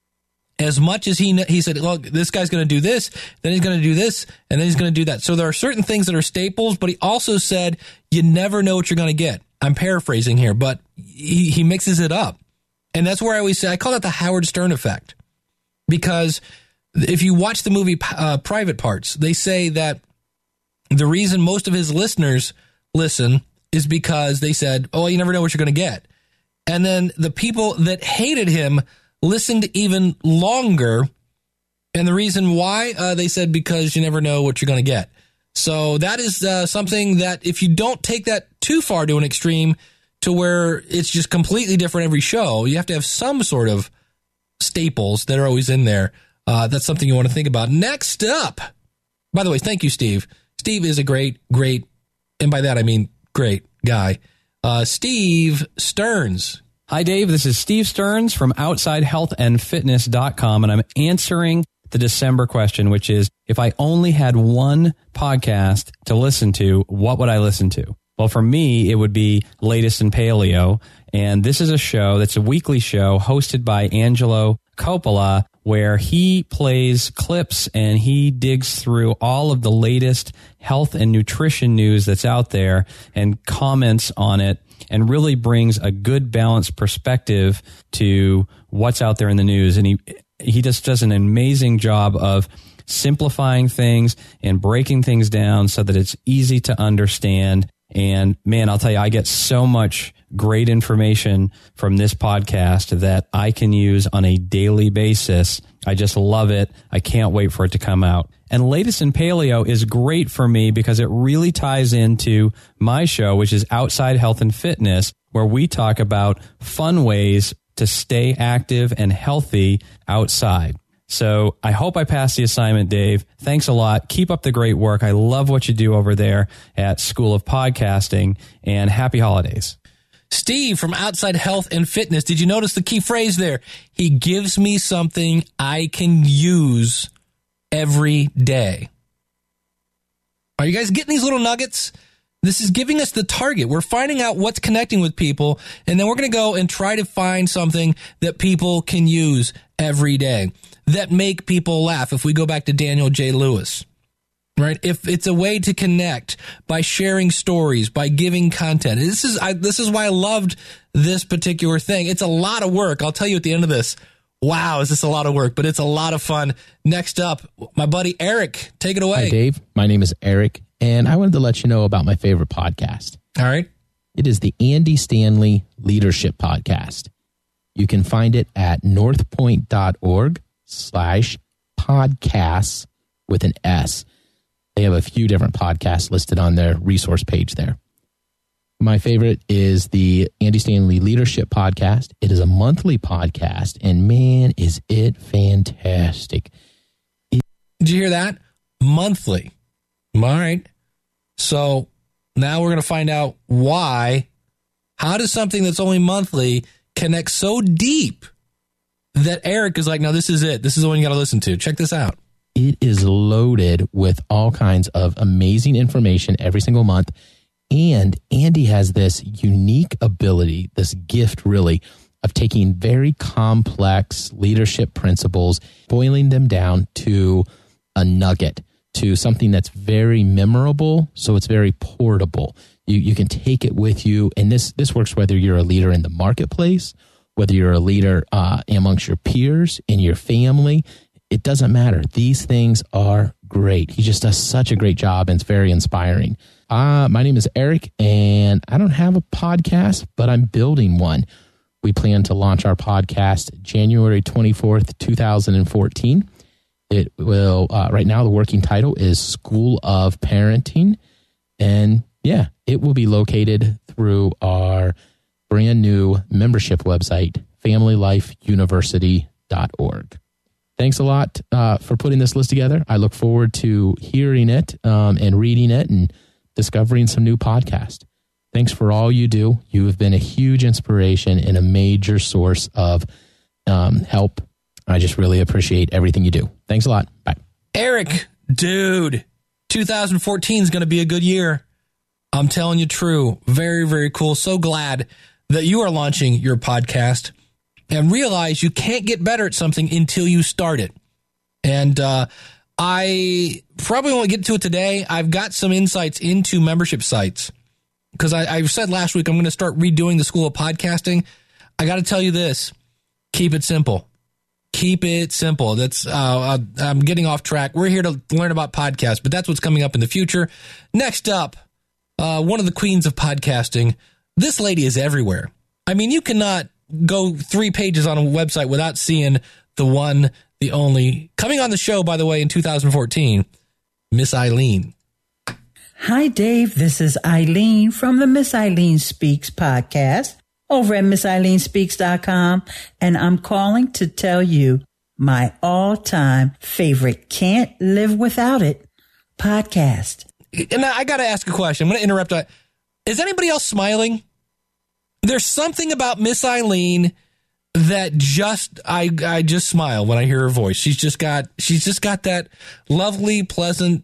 As much as he said, look, this guy's going to do this, then he's going to do this, and then he's going to do that. So there are certain things that are staples, but he also said you never know what you're going to get. I'm paraphrasing here, but he mixes it up. And that's where I always say, I call it the Howard Stern effect. Because if you watch the movie Private Parts, they say that the reason most of his listeners listen is because they said, oh, you never know what you're going to get. And then the people that hated him listened even longer. And the reason why, they said, because you never know what you're going to get. So that is something that if you don't take that too far to an extreme to where it's just completely different every show, you have to have some sort of staples that are always in there. That's something you want to think about. Next up, by the way, thank you, Steve. Steve is a great, and by that I mean great guy. Steve Stearns. Hi, Dave. This is Steve Stearns from OutsideHealthAndFitness.com, and I'm answering the December question, which is, if I only had one podcast to listen to, what would I listen to? Well, for me, it would be Latest in Paleo, and this is a show that's a weekly show hosted by Angelo Coppola, where he plays clips and he digs through all of the latest health and nutrition news that's out there and comments on it and really brings a good balanced perspective to what's out there in the news. And he just does an amazing job of simplifying things and breaking things down so that it's easy to understand. And man, I'll tell you, I get so much great information from this podcast that I can use on a daily basis. I just love it. I can't wait for it to come out. And Latest in Paleo is great for me because it really ties into my show, which is Outside Health and Fitness, where we talk about fun ways to stay active and healthy outside. So I hope I passed the assignment, Dave. Thanks a lot. Keep up the great work. I love what you do over there at School of Podcasting, and happy holidays. Steve from Outside Health and Fitness. Did you notice the key phrase there? He gives me something I can use every day. Are you guys getting these little nuggets? This is giving us the target. We're finding out what's connecting with people, and then we're going to go and try to find something that people can use every day that make people laugh. If we go back to Daniel J. Lewis, right? If it's a way to connect by sharing stories, by giving content. This is why I loved this particular thing. It's a lot of work. I'll tell you at the end of this. Wow, is this a lot of work? But it's a lot of fun. Next up, my buddy Eric. Take it away. Hi, Dave. My name is Eric, and I wanted to let you know about my favorite podcast. All right. It is the Andy Stanley Leadership Podcast. You can find it at northpoint.org/podcasts with an S. They have a few different podcasts listed on their resource page there. My favorite is the Andy Stanley Leadership Podcast. It is a monthly podcast, and man, is it fantastic. Did you hear that? Monthly. All right. So now we're going to find out why. How does something that's only monthly connect so deep that Eric is like, no, this is it. This is the one you got to listen to. Check this out. It is loaded with all kinds of amazing information every single month. And Andy has this unique ability, this gift really, of taking very complex leadership principles, boiling them down to a nugget, to something that's very memorable, so it's very portable. You can take it with you, and this works whether you're a leader in the marketplace, whether you're a leader amongst your peers, in your family, It doesn't matter. These things are great. He just does such a great job, and it's very inspiring. My name is Eric, and I don't have a podcast, but I'm building one. We plan to launch our podcast January 24th, 2014. It will, right now, the working title is School of Parenting. And yeah, it will be located through our brand new membership website, FamilyLifeUniversity.org. Thanks a lot for putting this list together. I look forward to hearing it and reading it and discovering some new podcasts. Thanks for all you do. You have been a huge inspiration and a major source of help. I just really appreciate everything you do. Thanks a lot. Bye. Eric, dude, 2014 is going to be a good year. I'm telling you true. Very, very cool. So glad that you are launching your podcast, and realize you can't get better at something until you start it. And I probably won't get to it today. I've got some insights into membership sites, because I said last week I'm going to start redoing the School of Podcasting. I got to tell you this. Keep it simple. Keep it simple. That's I'm getting off track. We're here to learn about podcasts, but that's what's coming up in the future. Next up, one of the queens of podcasting. This lady is everywhere. I mean, you cannot go 3 pages on a website without seeing the one, the only. Coming on the show, by the way, in 2014, Miss Eileen. Hi, Dave. This is Eileen from the Miss Eileen Speaks podcast over at MissEileenSpeaks.com, and I'm calling to tell you my all-time favorite Can't Live Without It podcast. And I got to ask a question. I'm going to interrupt. Is anybody else smiling? There's something about Miss Eileen that I just smile when I hear her voice. She's just got that lovely, pleasant,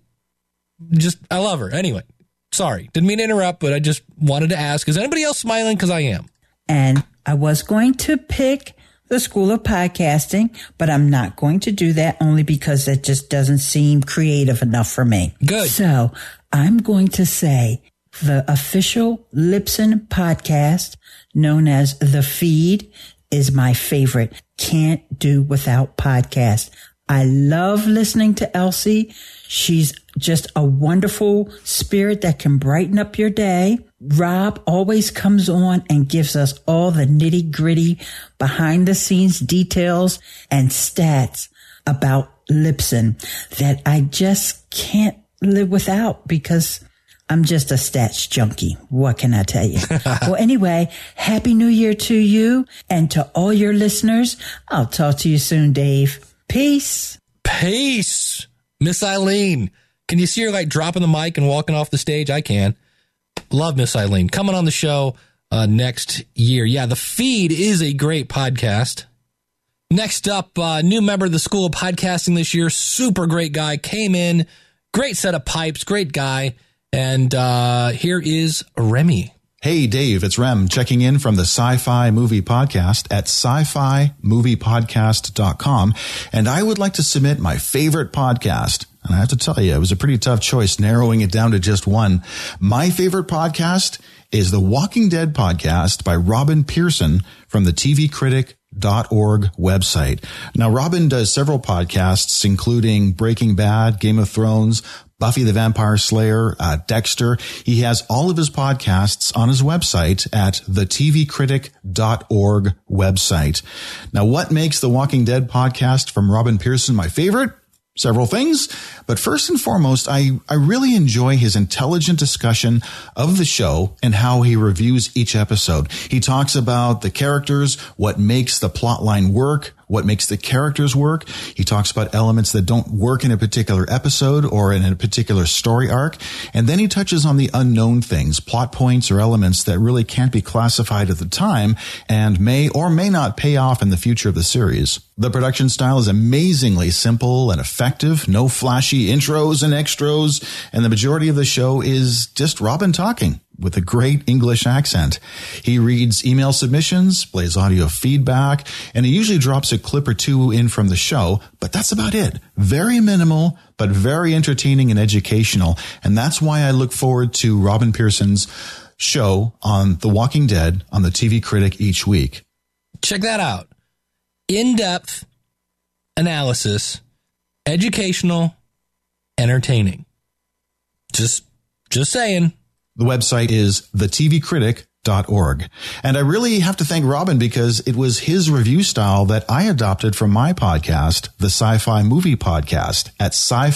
I love her. Anyway, sorry. Didn't mean to interrupt, but I just wanted to ask, is anybody else smiling? Because I am. And I was going to pick the School of Podcasting, but I'm not going to do that, only because it just doesn't seem creative enough for me. Good. So I'm going to say the official Libsyn podcast, known as The Feed, is my favorite. Can't do without podcast. I love listening to Elsie. She's just a wonderful spirit that can brighten up your day. Rob always comes on and gives us all the nitty gritty behind the scenes details and stats about Libsyn that I just can't live without, because I'm just a stats junkie. What can I tell you? Well, anyway, Happy New Year to you and to all your listeners. I'll talk to you soon, Dave. Peace. Peace. Miss Eileen. Can you see her like dropping the mic and walking off the stage? I can. Love Miss Eileen. Coming on the show next year. Yeah, The Feed is a great podcast. Next up, new member of the School of Podcasting this year. Super great guy. Came in. Great set of pipes. Great guy. And here is Remy. Hey, Dave, it's Rem checking in from the Sci-Fi Movie Podcast at sci-fi-moviepodcast.com. And I would like to submit my favorite podcast. And I have to tell you, it was a pretty tough choice narrowing it down to just one. My favorite podcast is the Walking Dead podcast by Robin Pearson from the TVcritic.org website. Now, Robin does several podcasts, including Breaking Bad, Game of Thrones, Buffy the Vampire Slayer, Dexter. He has all of his podcasts on his website at the tvcritic.org website. Now, what makes the Walking Dead podcast from Robin Pearson my favorite? Several things, but first and foremost, I really enjoy his intelligent discussion of the show and how he reviews each episode. He talks about the characters, what makes the plot line work, what makes the characters work. He talks about elements that don't work in a particular episode or in a particular story arc. And then he touches on the unknown things, plot points or elements that really can't be classified at the time and may or may not pay off in the future of the series. The production style is amazingly simple and effective, no flashy intros and extras, and the majority of the show is just Robin talking with a great English accent. He reads email submissions, plays audio feedback, and he usually drops a clip or two in from the show, but that's about it. Very minimal, but very entertaining and educational, and that's why I look forward to Robin Pearson's show on The Walking Dead on the TV Critic each week. Check that out. In-depth analysis educational, entertaining. Just saying. The website is thetvcritic.org. And I really have to thank Robin because it was his review style that I adopted from my podcast, the Sci-Fi Movie Podcast, at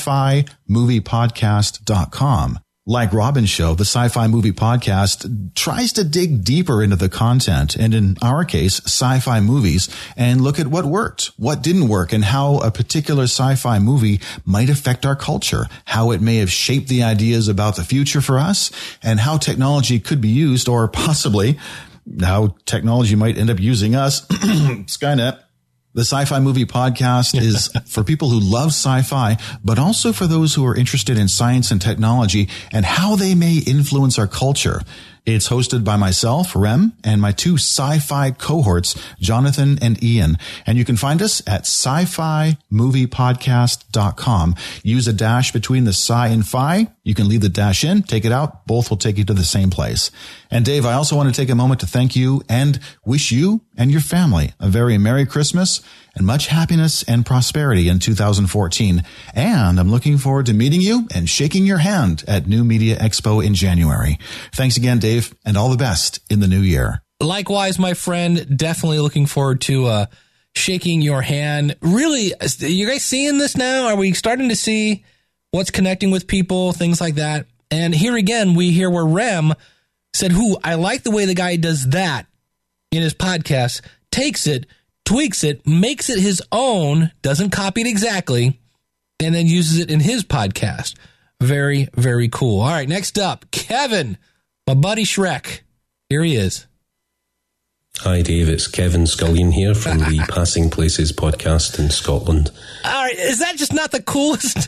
sci-fi-moviepodcast.com. Like Robin's show, the Sci-Fi Movie Podcast tries to dig deeper into the content, and in our case, sci-fi movies, and look at what worked, what didn't work, and how a particular sci-fi movie might affect our culture, how it may have shaped the ideas about the future for us, and how technology could be used, or possibly how technology might end up using us. Skynet. The Sci-Fi Movie Podcast is for people who love sci-fi, but also for those who are interested in science and technology and how they may influence our culture. It's hosted by myself, Rem, and my two sci-fi cohorts, Jonathan and Ian. And you can find us at sci-fi-moviepodcast.com. Use a dash between the sci and fi. You can leave the dash in, take it out. Both will take you to the same place. And Dave, I also want to take a moment to thank you and wish you and your family a very Merry Christmas and much happiness and prosperity in 2014. And I'm looking forward to meeting you and shaking your hand at New Media Expo in January. Thanks again, Dave, and all the best in the new year. Likewise, my friend, definitely looking forward to shaking your hand. Really, are you guys seeing this now? Are we starting to see what's connecting with people, things like that? And here again, we hear where Rem said, I like the way the guy does that in his podcast, takes it, tweaks it, makes it his own, doesn't copy it exactly, and then uses it in his podcast. Very, very cool. All right, next up, Kevin, my buddy Shrek. Here he is. Hi, Dave. It's Kevin Scullion here from the Passing Places podcast in Scotland. All right, is that just not the coolest?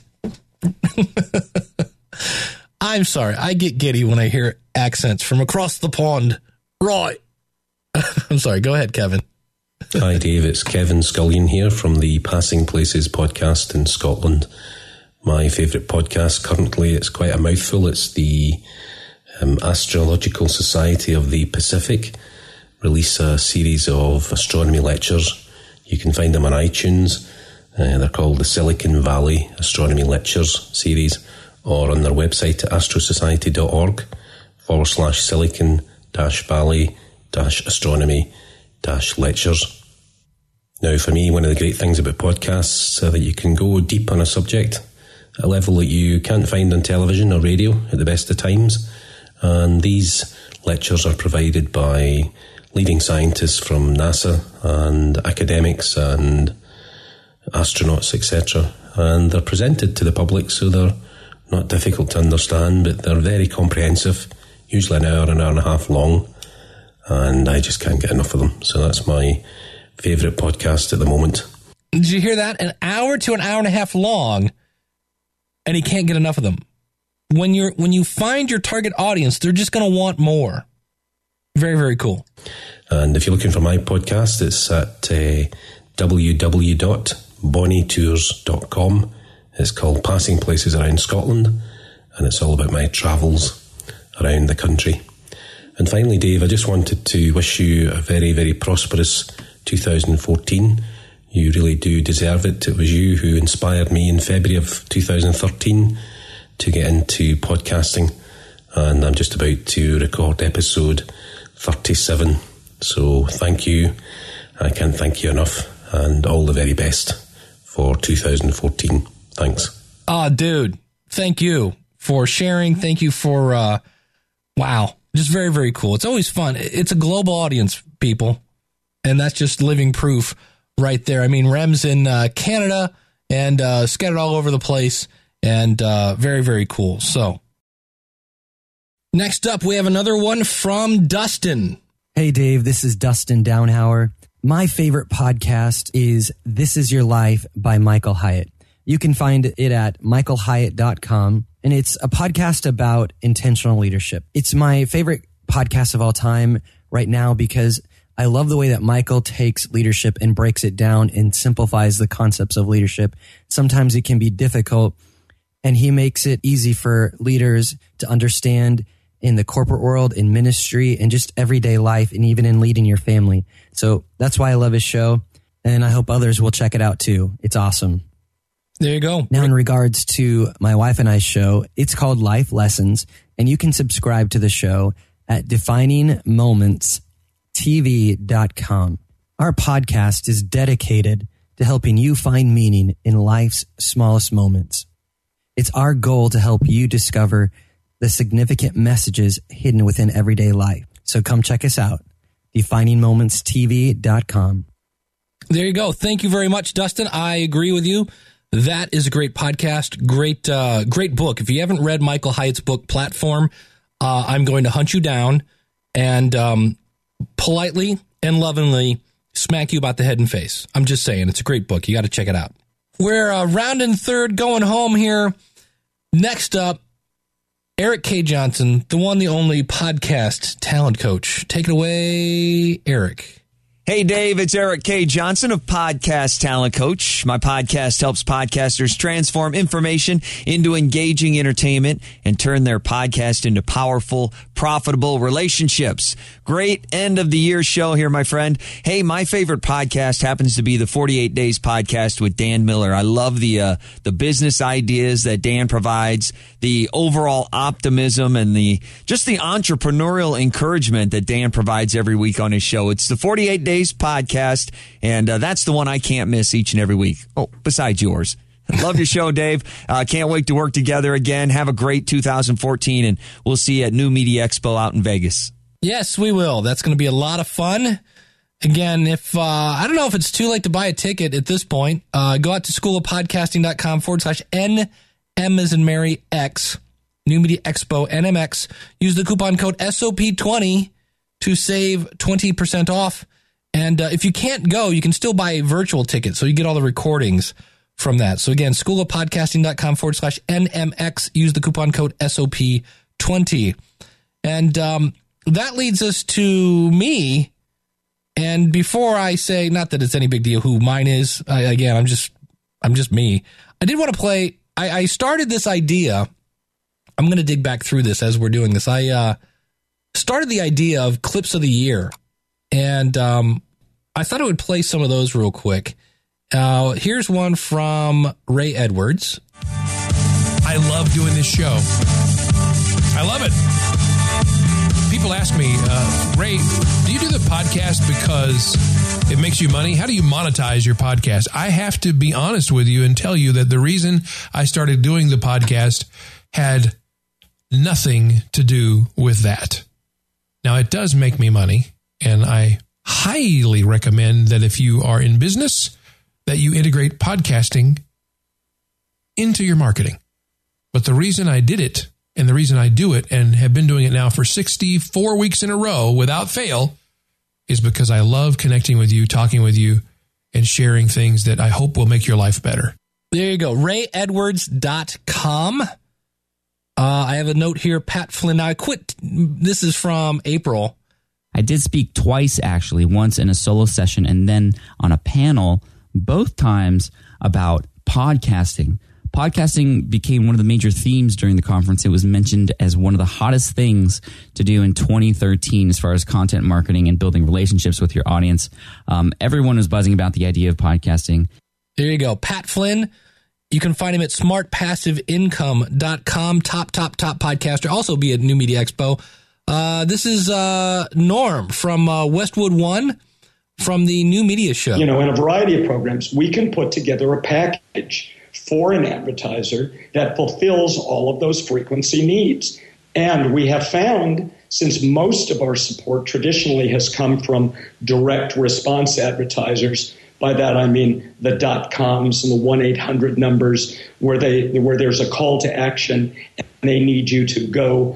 I'm sorry. I get giddy when I hear accents from across the pond. Right. I'm sorry. Go ahead, Kevin. Hi, Dave. It's Kevin Scullion here from the Passing Places podcast in Scotland. My favourite podcast currently, it's quite a mouthful. It's the Astrological Society of the Pacific. Release a series of astronomy lectures. You can find them on iTunes. They're called the Silicon Valley Astronomy Lectures series, or on their website at astrosociety.org/silicon-valley-astronomy-lectures. Now, for me, one of the great things about podcasts is that you can go deep on a subject at a level that you can't find on television or radio at the best of times. And these lectures are provided by leading scientists from NASA and academics and astronauts, etc. And they're presented to the public, so they're not difficult to understand, but they're very comprehensive, usually an hour and a half long. And I just can't get enough of them. So that's my favourite podcast at the moment. Did you hear that? An hour to an hour and a half long, and he can't get enough of them. When you find your target audience, they're just going to want more. Very, very cool. And if you're looking for my podcast, it's at www.bonnietours.com. It's called Passing Places Around Scotland, and it's all about my travels around the country. And finally, Dave, I just wanted to wish you a very, very prosperous 2014. You really do deserve it. It was you who inspired me in February of 2013 to get into podcasting, and I'm just about to record episode 37. So thank you. I can't thank you enough, and all the very best for 2014. Thanks. Dude, thank you for sharing. Thank you for, wow, just very, very cool. It's always fun. It's a global audience, people, and that's just living proof right there. I mean, Rem's in Canada and scattered all over the place, and very, very cool. So next up, we have another one from Dustin. Hey, Dave, this is Dustin Downhauer. My favorite podcast is This Is Your Life by Michael Hyatt. You can find it at michaelhyatt.com, and it's a podcast about intentional leadership. It's my favorite podcast of all time right now because I love the way that Michael takes leadership and breaks it down and simplifies the concepts of leadership. Sometimes it can be difficult, and he makes it easy for leaders to understand in the corporate world, in ministry, and just everyday life, and even in leading your family. So that's why I love his show, and I hope others will check it out too. It's awesome. There you go. Now, in regards to my wife and I's show, it's called Life Lessons, and you can subscribe to the show at definingmomentstv.com. Our podcast is dedicated to helping you find meaning in life's smallest moments. It's our goal to help you discover the significant messages hidden within everyday life. So come check us out, definingmomentstv.com. There you go. Thank you very much, Dustin. I agree with you. That is a great podcast. Great book. If you haven't read Michael Hyatt's book, Platform, I'm going to hunt you down and politely and lovingly smack you about the head and face. I'm just saying, it's a great book. You got to check it out. We're rounding third, going home here. Next up, Eric K. Johnson, the one, the only podcast talent coach. Take it away, Eric. Hey, Dave, it's Eric K. Johnson of Podcast Talent Coach. My podcast helps podcasters transform information into engaging entertainment and turn their podcast into powerful, profitable relationships. Great end of the year show here, my friend. Hey, my favorite podcast happens to be the 48 Days podcast with Dan Miller. I love the business ideas that Dan provides, the overall optimism and the entrepreneurial encouragement that Dan provides every week on his show. It's the 48 Days podcast, and that's the one I can't miss each and every week. Oh, besides yours. Love your show, Dave. Can't wait to work together again. Have a great 2014, and we'll see you at New Media Expo out in Vegas. Yes, we will. That's going to be a lot of fun. Again, if I don't know if it's too late to buy a ticket at this point, go out to schoolofpodcasting.com/NM as in Mary X, New Media Expo, NMX. Use the coupon code SOP20 to save 20% off. And if you can't go, you can still buy a virtual ticket, so you get all the recordings from that. So again, schoolofpodcasting.com/NMX. Use the coupon code SOP20. And that leads us to me. And before I say, not that it's any big deal who mine is, I'm just me. I did want to play. I started this idea. I'm going to dig back through this as we're doing this. I started the idea of clips of the year, and I thought I would play some of those real quick. Here's one from Ray Edwards. I love doing this show. I love it. People ask me, Ray, do you do the podcast because it makes you money? How do you monetize your podcast? I have to be honest with you and tell you that the reason I started doing the podcast had nothing to do with that. Now, it does make me money, and I highly recommend that if you are in business, that you integrate podcasting into your marketing. But the reason I did it, and the reason I do it and have been doing it now for 64 weeks in a row without fail, is because I love connecting with you, talking with you, and sharing things that I hope will make your life better. There you go. RayEdwards.com. I have a note here. Pat Flynn. Now I quit. This is from April. I did speak twice, actually, once in a solo session and then on a panel, both times about podcasting. Podcasting became one of the major themes during the conference. It was mentioned as one of the hottest things to do in 2013 as far as content marketing and building relationships with your audience. Everyone was buzzing about the idea of podcasting. There you go. Pat Flynn. You can find him at smartpassiveincome.com. Top podcaster. Also be at New Media Expo. This is Norm from Westwood One from the New Media Show. In a variety of programs, we can put together a package for an advertiser that fulfills all of those frequency needs. And we have found, since most of our support traditionally has come from direct response advertisers, by that I mean the .coms and the 1-800 numbers where there's a call to action and they need you to go,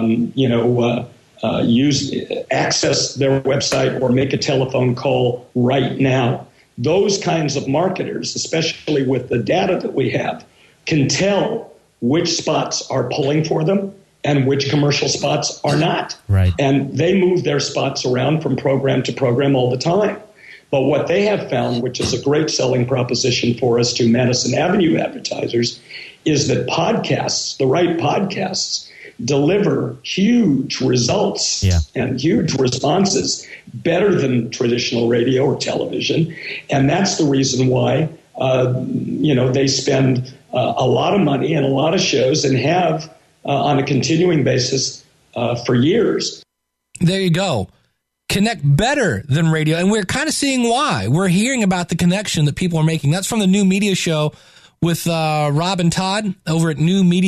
access their website or make a telephone call right now. Those kinds of marketers, especially with the data that we have, can tell which spots are pulling for them and which commercial spots are not. Right. And they move their spots around from program to program all the time. But what they have found, which is a great selling proposition for us to Madison Avenue advertisers, is that podcasts, the right podcasts, deliver huge results and huge responses, better than traditional radio or television. And that's the reason why they spend a lot of money and a lot of shows and have on a continuing basis for years. There you go. Connect better than radio. And we're kind of seeing why. We're hearing about the connection that people are making. That's from the New Media Show with Rob and Todd over at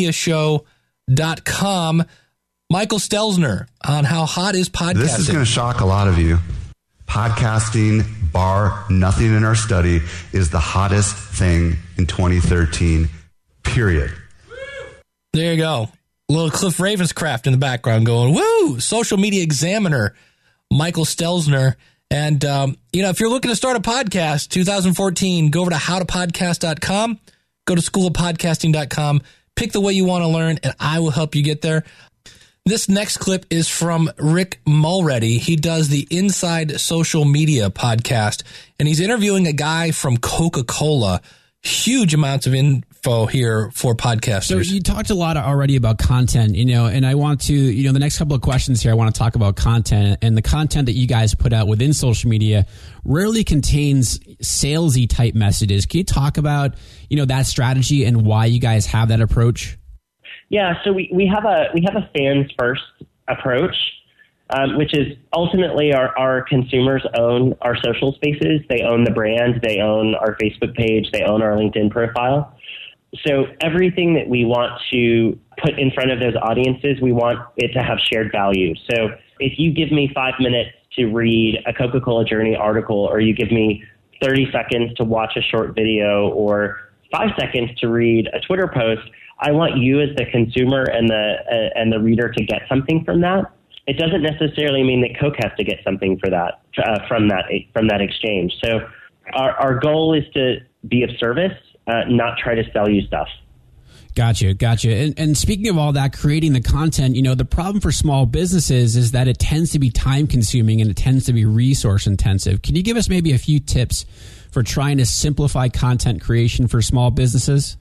newmediashow.com. Michael Stelzner on how hot is podcasting. This is going to shock a lot of you. Podcasting, bar nothing in our study, is the hottest thing in 2013, period. There you go. A little Cliff Ravenscraft in the background going, woo! Social Media Examiner, Michael Stelzner. And, if you're looking to start a podcast, 2014, go over to howtopodcast.com, go to schoolofpodcasting.com, pick the way you want to learn, and I will help you get there. This next clip is from Rick Mulready. He does the Inside Social Media podcast, and he's interviewing a guy from Coca-Cola. Huge amounts of info here for podcasters. So you talked a lot already about content, and I want to, the next couple of questions here, I want to talk about content, and the content that you guys put out within social media rarely contains salesy type messages. Can you talk about, that strategy and why you guys have that approach? Yeah, so we have a fans first approach, which is ultimately our consumers own our social spaces. They own the brand. They own our Facebook page. They own our LinkedIn profile. So everything that we want to put in front of those audiences, we want it to have shared value. So if you give me 5 minutes to read a Coca-Cola Journey article, or you give me 30 seconds to watch a short video, or 5 seconds to read a Twitter post, I want you as the consumer and the reader to get something from that. It doesn't necessarily mean that Coke has to get something for that from that exchange. So our goal is to be of service, not try to sell you stuff. Gotcha. And speaking of all that, creating the content, the problem for small businesses is that it tends to be time consuming and it tends to be resource intensive. Can you give us maybe a few tips for trying to simplify content creation for small businesses?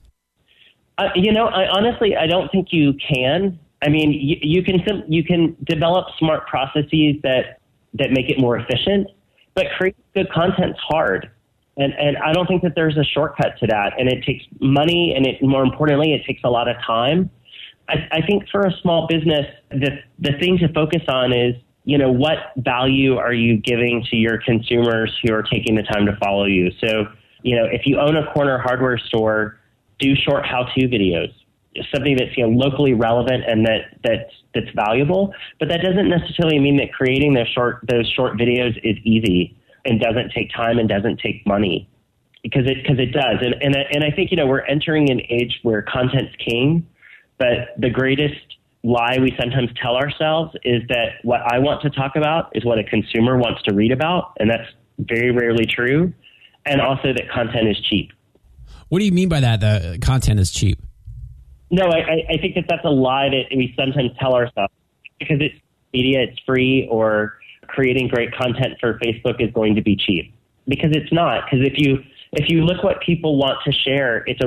Honestly, I don't think you can. I mean, you can develop smart processes that make it more efficient, but creating good content's hard. And I don't think that there's a shortcut to that. And it takes money, and more importantly, it takes a lot of time. I think for a small business, the thing to focus on is, what value are you giving to your consumers who are taking the time to follow you? So, if you own a corner hardware store, do short how-to videos, something that's locally relevant and that's valuable. But that doesn't necessarily mean that creating those short videos is easy and doesn't take time and doesn't take money, because it does. And I think we're entering an age where content's king. But the greatest lie we sometimes tell ourselves is that what I want to talk about is what a consumer wants to read about, and that's very rarely true. And also that content is cheap. What do you mean by that, the content is cheap? No, I think that's a lie that we sometimes tell ourselves, because it's media, it's free, or creating great content for Facebook is going to be cheap. Because it's not. Because if you look what people want to share, it's a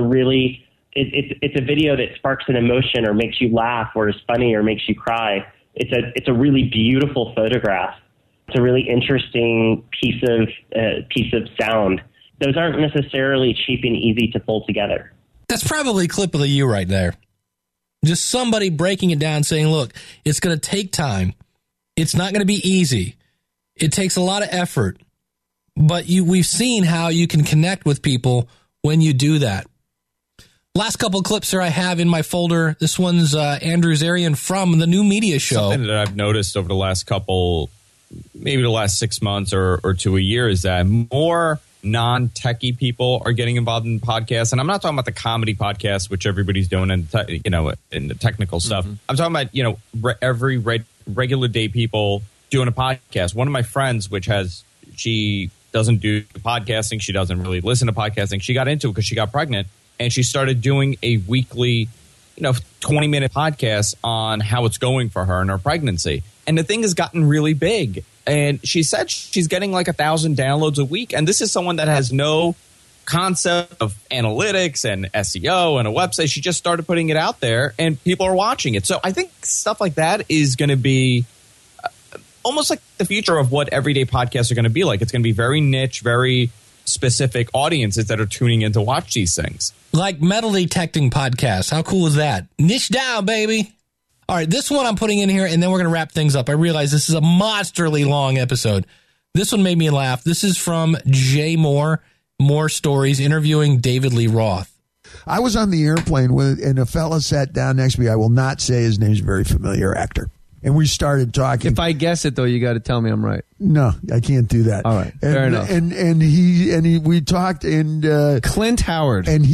video that sparks an emotion or makes you laugh or is funny or makes you cry. It's a really beautiful photograph. It's a really interesting piece of sound. Those aren't necessarily cheap and easy to pull together. That's probably clip of the year right there. Just somebody breaking it down, saying, look, it's going to take time. It's not going to be easy. It takes a lot of effort. But we've seen how you can connect with people when you do that. Last couple of clips here I have in my folder. This one's Andrew Zarian from the New Media Show. Something that I've noticed over the last maybe the last 6 months or to a year, is that more non-techie people are getting involved in podcasts. And I'm not talking about the comedy podcast, which everybody's doing, and in the technical stuff. Mm-hmm. I'm talking about, every regular day people doing a podcast. One of my friends, she doesn't do podcasting. She doesn't really listen to podcasting. She got into it because she got pregnant, and she started doing a weekly, 20-minute podcast on how it's going for her in her pregnancy. And the thing has gotten really big. And she said she's getting 1,000 downloads a week. And this is someone that has no concept of analytics and SEO and a website. She just started putting it out there, and people are watching it. So I think stuff like that is going to be almost like the future of what everyday podcasts are going to be like. It's going to be very niche, very specific audiences that are tuning in to watch these things. Like metal detecting podcasts. How cool is that? Niche down, baby. All right, this one I'm putting in here, and then we're going to wrap things up. I realize this is a monsterly long episode. This one made me laugh. This is from Jay Moore, More Stories, interviewing David Lee Roth. I was on the airplane and a fella sat down next to me. I will not say his name. He's a very familiar actor. And we started talking. If I guess it, though, you got to tell me I'm right. No, I can't do that. All right, fair enough. And we talked, and Clint Howard, and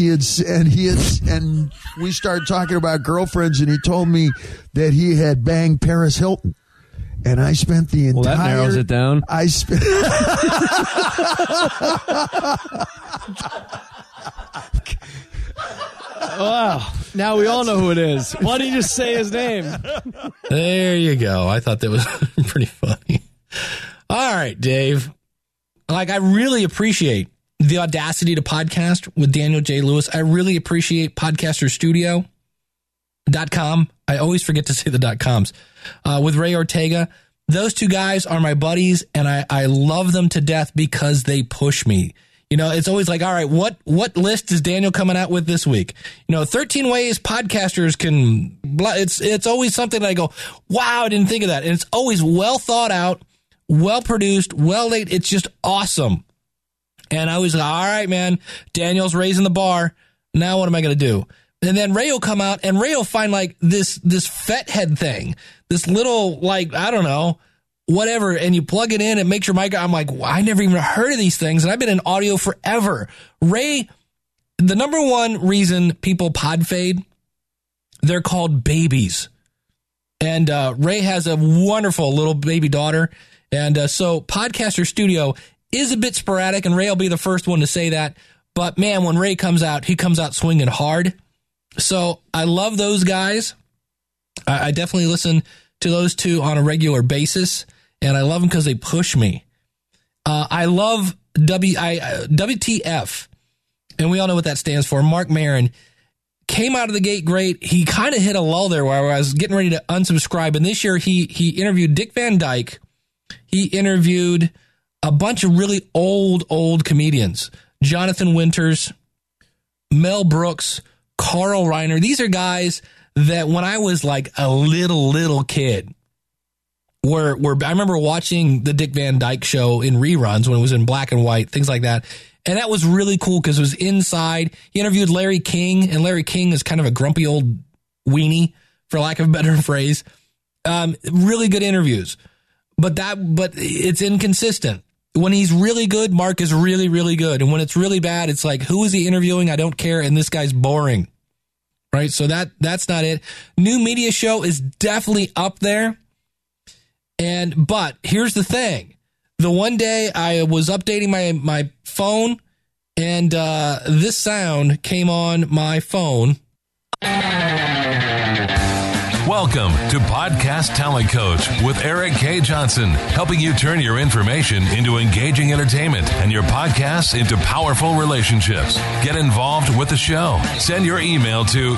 we started talking about girlfriends, and he told me that he had banged Paris Hilton. And I spent the entire... Well, that narrows it down. I spent... Wow. Now we all know who it is. Why don't you just say his name? There you go. I thought that was pretty funny. All right, Dave. Like, I really appreciate the audacity to podcast with Daniel J. Lewis. I really appreciate podcasterstudio.com. I always forget to say the .coms. With Ray Ortega. Those two guys are my buddies, and I love them to death because they push me. You know, it's always like, all right, what list is Daniel coming out with this week? 13 ways podcasters can, it's always something that I go, wow, I didn't think of that. And it's always well thought out, well produced, well laid. It's just awesome. And I was like, all right, man, Daniel's raising the bar. Now what am I going to do? And then Ray will come out, and Ray will find like this FET head thing, this little, like, I don't know, whatever, and you plug it in, it makes your mic. I'm like, well, I never even heard of these things, and I've been in audio forever. Ray, the number one reason people pod fade, they're called babies. And Ray has a wonderful little baby daughter. And so Podcaster Studio is a bit sporadic, and Ray will be the first one to say that. But man, when Ray comes out, he comes out swinging hard. So I love those guys. I definitely listen to those two on a regular basis, and I love them because they push me. I love WTF, and we all know what that stands for. Mark Maron came out of the gate great. He kind of hit a lull there where I was getting ready to unsubscribe, and this year he interviewed Dick Van Dyke. He interviewed a bunch of really old comedians. Jonathan Winters, Mel Brooks, Carl Reiner. These are guys that when I was like a little kid, where I remember watching the Dick Van Dyke Show in reruns when it was in black and white, things like that. And that was really cool because it was inside. He interviewed Larry King, and Larry King is kind of a grumpy old weenie, for lack of a better phrase. Really good interviews, but it's inconsistent. When he's really good, Mark is really, really good. And when it's really bad, it's like, who is he interviewing? I don't care. And this guy's boring. Right. So that's not it. New Media Show is definitely up there. But here's the thing. The one day I was updating my phone, and this sound came on my phone. Welcome to Podcast Talent Coach with Eric K. Johnson, helping you turn your information into engaging entertainment and your podcasts into powerful relationships. Get involved with the show. Send your email to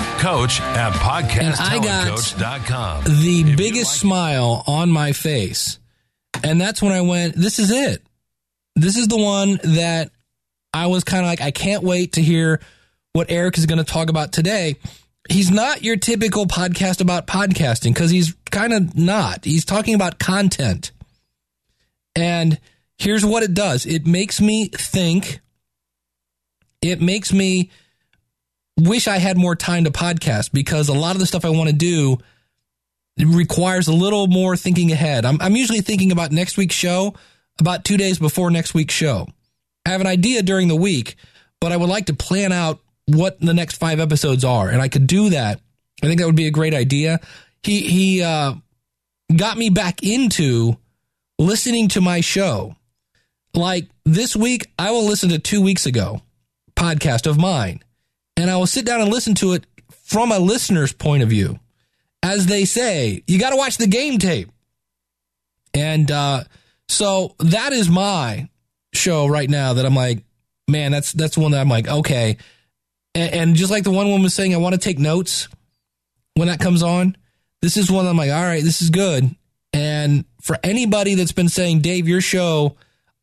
coach@podcasttalentcoach.com. The biggest smile on my face. And that's when I went, this is it. This is the one that I was kind of like, I can't wait to hear what Eric is going to talk about today. He's not your typical podcast about podcasting, because he's kind of not. He's talking about content. And here's what it does. It makes me think. It makes me wish I had more time to podcast, because a lot of the stuff I want to do requires a little more thinking ahead. I'm usually thinking about next week's show about 2 days before next week's show. I have an idea during the week, but I would like to plan out what the next 5 episodes are, and I could do that. I think that would be a great idea. He got me back into listening to my show. Like this week, I will listen to 2 weeks ago podcast of mine, and I will sit down and listen to it from a listener's point of view. As they say, you got to watch the game tape. And so that is my show right now that I'm like, man, that's one that I'm like, okay. And just like the one woman was saying, I want to take notes when that comes on. This is one I'm like, all right, this is good. And for anybody that's been saying, Dave, your show,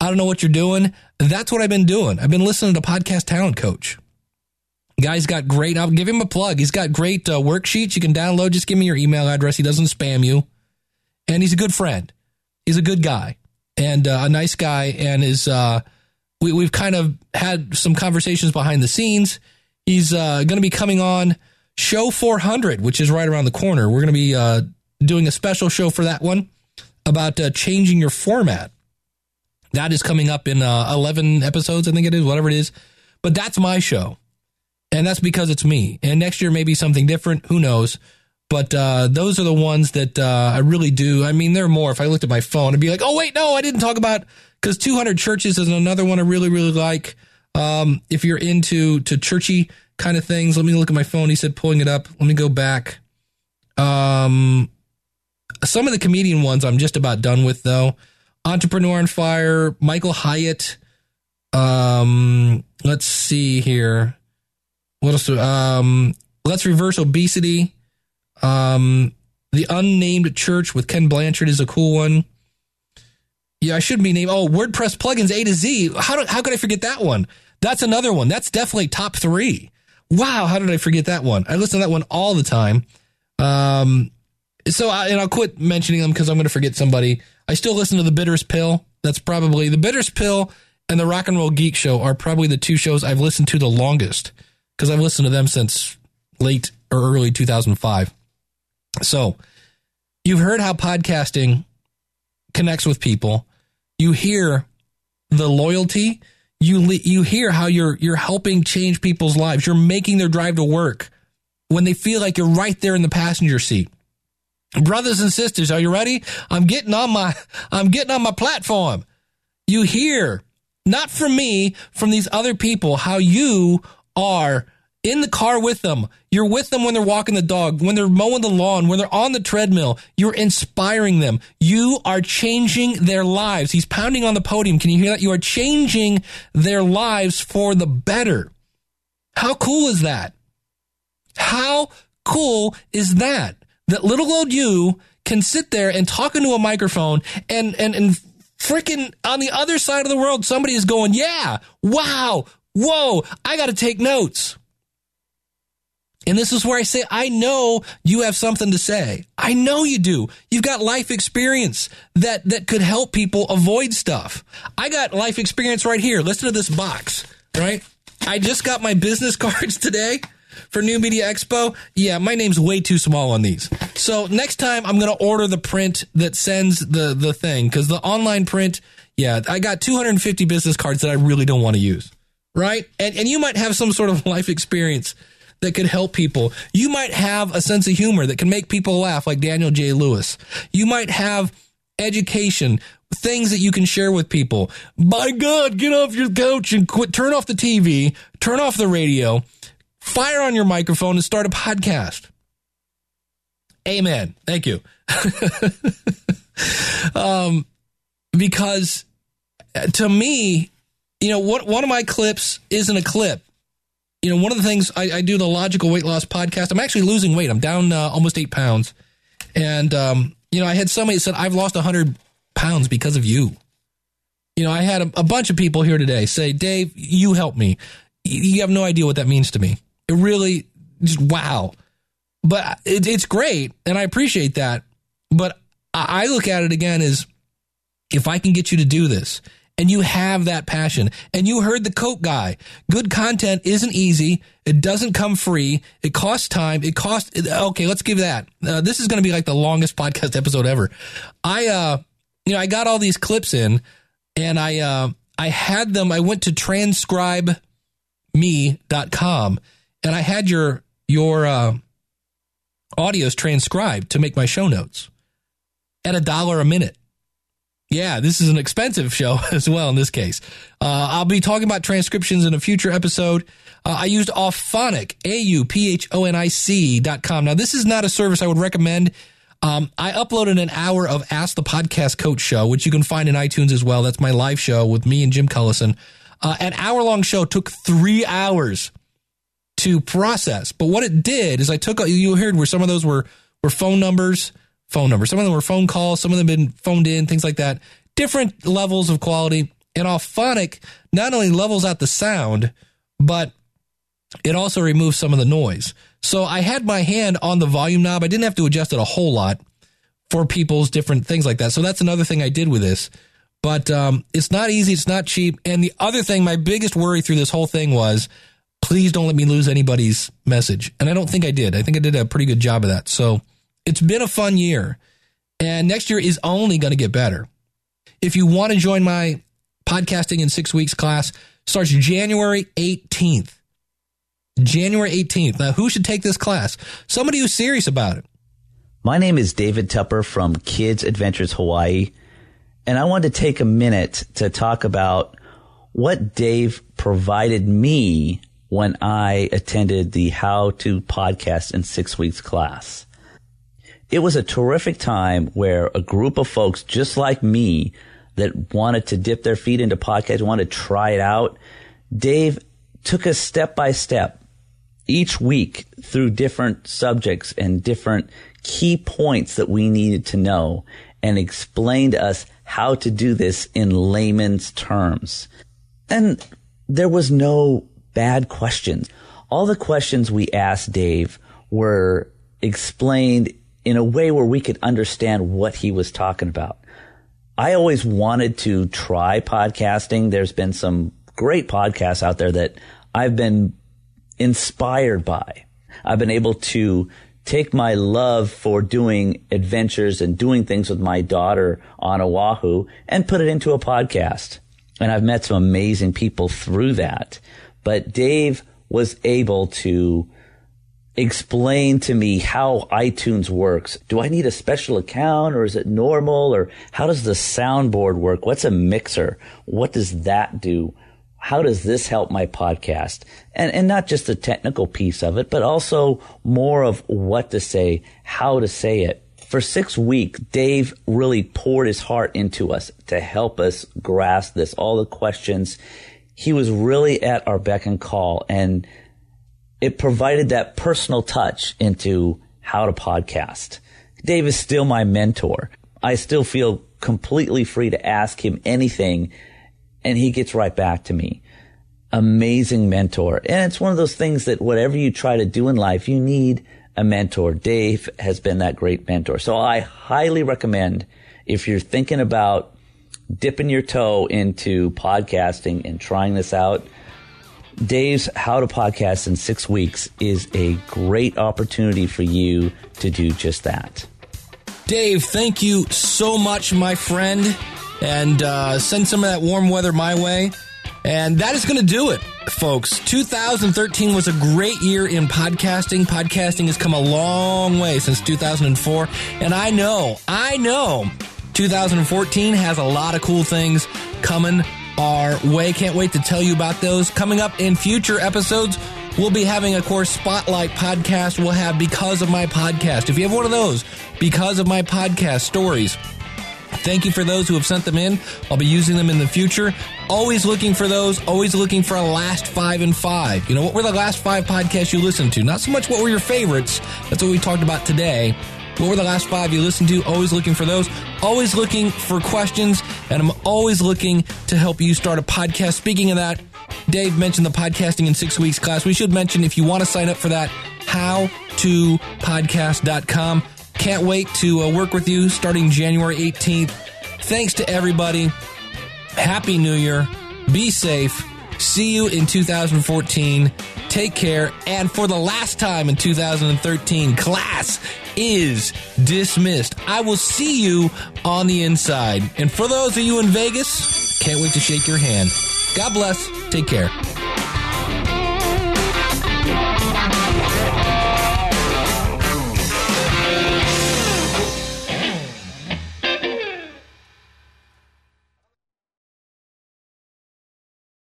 I don't know what you're doing. That's what I've been doing. I've been listening to Podcast Talent Coach. Guy's got great, I'll give him a plug. He's got great worksheets you can download. Just give me your email address. He doesn't spam you. And he's a good friend. He's a good guy and a nice guy. And we've kind of had some conversations behind the scenes. He's going to be coming on Show 400, which is right around the corner. We're going to be doing a special show for that one about changing your format. That is coming up in 11 episodes, I think it is, whatever it is. But that's my show. And that's because it's me. And next year, maybe something different. Who knows? But those are the ones that I really do. I mean, there are more. If I looked at my phone, I'd be like, oh, wait, no, I didn't talk about, because 200 Churches is another one I really, really like. If you're into churchy kind of things, let me look at my phone. He said, pulling it up. Let me go back. Some of the comedian ones I'm just about done with, though. Entrepreneur on Fire, Michael Hyatt. Let's see here. What else? Let's Reverse Obesity. The Unnamed Church with Ken Blanchard is a cool one. Yeah, I shouldn't be named. Oh, WordPress plugins A to Z. How could I forget that one? That's another one. That's definitely top 3. Wow, how did I forget that one? I listen to that one all the time. I'll quit mentioning them because I'm going to forget somebody. I still listen to The Bitterest Pill. That's probably The Bitterest Pill and The Rock and Roll Geek Show are probably the 2 shows I've listened to the longest because I've listened to them since late or early 2005. So you've heard how podcasting connects with people. You hear the loyalty. You hear how you're helping change people's lives. You're making their drive to work when they feel like you're right there in the passenger seat. Brothers and sisters, are you ready? I'm getting on my platform. You hear, not from me, from these other people, how you are in the car with them. You're with them when they're walking the dog, when they're mowing the lawn, when they're on the treadmill. You're inspiring them. You are changing their lives. He's pounding on the podium. Can you hear that? You are changing their lives for the better. How cool is that? How cool is that? That little old you can sit there and talk into a microphone and freaking on the other side of the world, somebody is going, yeah, wow, whoa, I got to take notes. And this is where I say, I know you have something to say. I know you do. You've got life experience that could help people avoid stuff. I got life experience right here. Listen to this box, right? I just got my business cards today for New Media Expo. Yeah, my name's way too small on these. So next time I'm going to order the print that sends the thing, because the online print, yeah, I got 250 business cards that I really don't want to use, right? And you might have some sort of life experience that could help people. You might have a sense of humor that can make people laugh, like Daniel J. Lewis. You might have education, things that you can share with people. By God, get off your couch and quit. Turn off the TV, turn off the radio, fire on your microphone and start a podcast. Amen. Thank you. Because to me, one of my clips isn't a clip. One of the things I do the Logical Weight Loss podcast. I'm actually losing weight. I'm down almost 8 pounds. And, I had somebody that said, I've lost 100 pounds because of you. I had a bunch of people here today say, Dave, you helped me. You have no idea what that means to me. It really, just wow. But it's great, and I appreciate that. But I look at it again as, if I can get you to do this, and you have that passion, and you heard the Coke guy, good content isn't easy. It doesn't come free. It costs time. Okay, let's give that. This is going to be like the longest podcast episode ever. I got all these clips in, and I had them. I went to transcribeme.com, and I had your audios transcribed to make my show notes at $1 a minute. Yeah, this is an expensive show as well in this case. I'll be talking about transcriptions in a future episode. I used Auphonic, AUPHONIC.com. Now, this is not a service I would recommend. I uploaded an hour of Ask the Podcast Coach show, which you can find in iTunes as well. That's my live show with me and Jim Cullison. An hour-long show took 3 hours to process. But what it did is you heard where some of those were phone numbers. Some of them were phone calls. Some of them had been phoned in, things like that. Different levels of quality. And Auphonic not only levels out the sound, but it also removes some of the noise. So I had my hand on the volume knob. I didn't have to adjust it a whole lot for people's different things like that. So that's another thing I did with this. But it's not easy. It's not cheap. And the other thing, my biggest worry through this whole thing was, please don't let me lose anybody's message. And I don't think I did. I think I did a pretty good job of that. So it's been a fun year. And next year is only going to get better. If you want to join my Podcasting in 6 Weeks class, starts January 18th. January 18th. Now, who should take this class? Somebody who's serious about it. My name is David Tupper from Kids Adventures Hawaii, and I wanted to take a minute to talk about what Dave provided me when I attended the How to Podcast in 6 Weeks class. It was a terrific time where a group of folks just like me that wanted to dip their feet into podcasts, wanted to try it out. Dave took us step by step each week through different subjects and different key points that we needed to know and explained to us how to do this in layman's terms. And there was no bad questions. All the questions we asked Dave were explained in a way where we could understand what he was talking about. I always wanted to try podcasting. There's been some great podcasts out there that I've been inspired by. I've been able to take my love for doing adventures and doing things with my daughter on Oahu and put it into a podcast. And I've met some amazing people through that. But Dave was able to explain to me how iTunes works. Do I need a special account, or is it normal? Or how does the soundboard work? What's a mixer? What does that do? How does this help my podcast? And not just the technical piece of it, but also more of what to say, how to say it. For 6 weeks, Dave really poured his heart into us to help us grasp this, all the questions. He was really at our beck and call, and it provided that personal touch into how to podcast. Dave is still my mentor. I still feel completely free to ask him anything, and he gets right back to me. Amazing mentor. And it's one of those things that whatever you try to do in life, you need a mentor. Dave has been that great mentor. So I highly recommend, if you're thinking about dipping your toe into podcasting and trying this out, Dave's How to Podcast in 6 Weeks is a great opportunity for you to do just that. Dave, thank you so much, my friend. And send some of that warm weather my way. And that is going to do it, folks. 2013 was a great year in podcasting. Podcasting has come a long way since 2004. And I know 2014 has a lot of cool things coming our way. Can't wait to tell you about those. Coming up in future episodes, we'll be having, of course, Spotlight podcast. We'll have Because of My Podcast. If you have one of those Because of My Podcast stories, thank you for those who have sent them in. I'll be using them in the future. Always looking for those. Always looking for a last 5 and 5. You know, what were the last 5 podcasts you listened to? Not so much what were your favorites. That's what we talked about today. What were the last 5 you listened to? Always looking for those. Always looking for questions. And I'm always looking to help you start a podcast. Speaking of that, Dave mentioned the Podcasting in 6 Weeks class. We should mention, if you want to sign up for that, howtopodcast.com. Can't wait to work with you starting January 18th. Thanks to everybody. Happy New Year. Be safe. See you in 2014. Take care. And for the last time in 2013, class is dismissed. I will see you on the inside. And for those of you in Vegas, can't wait to shake your hand. God bless. Take care.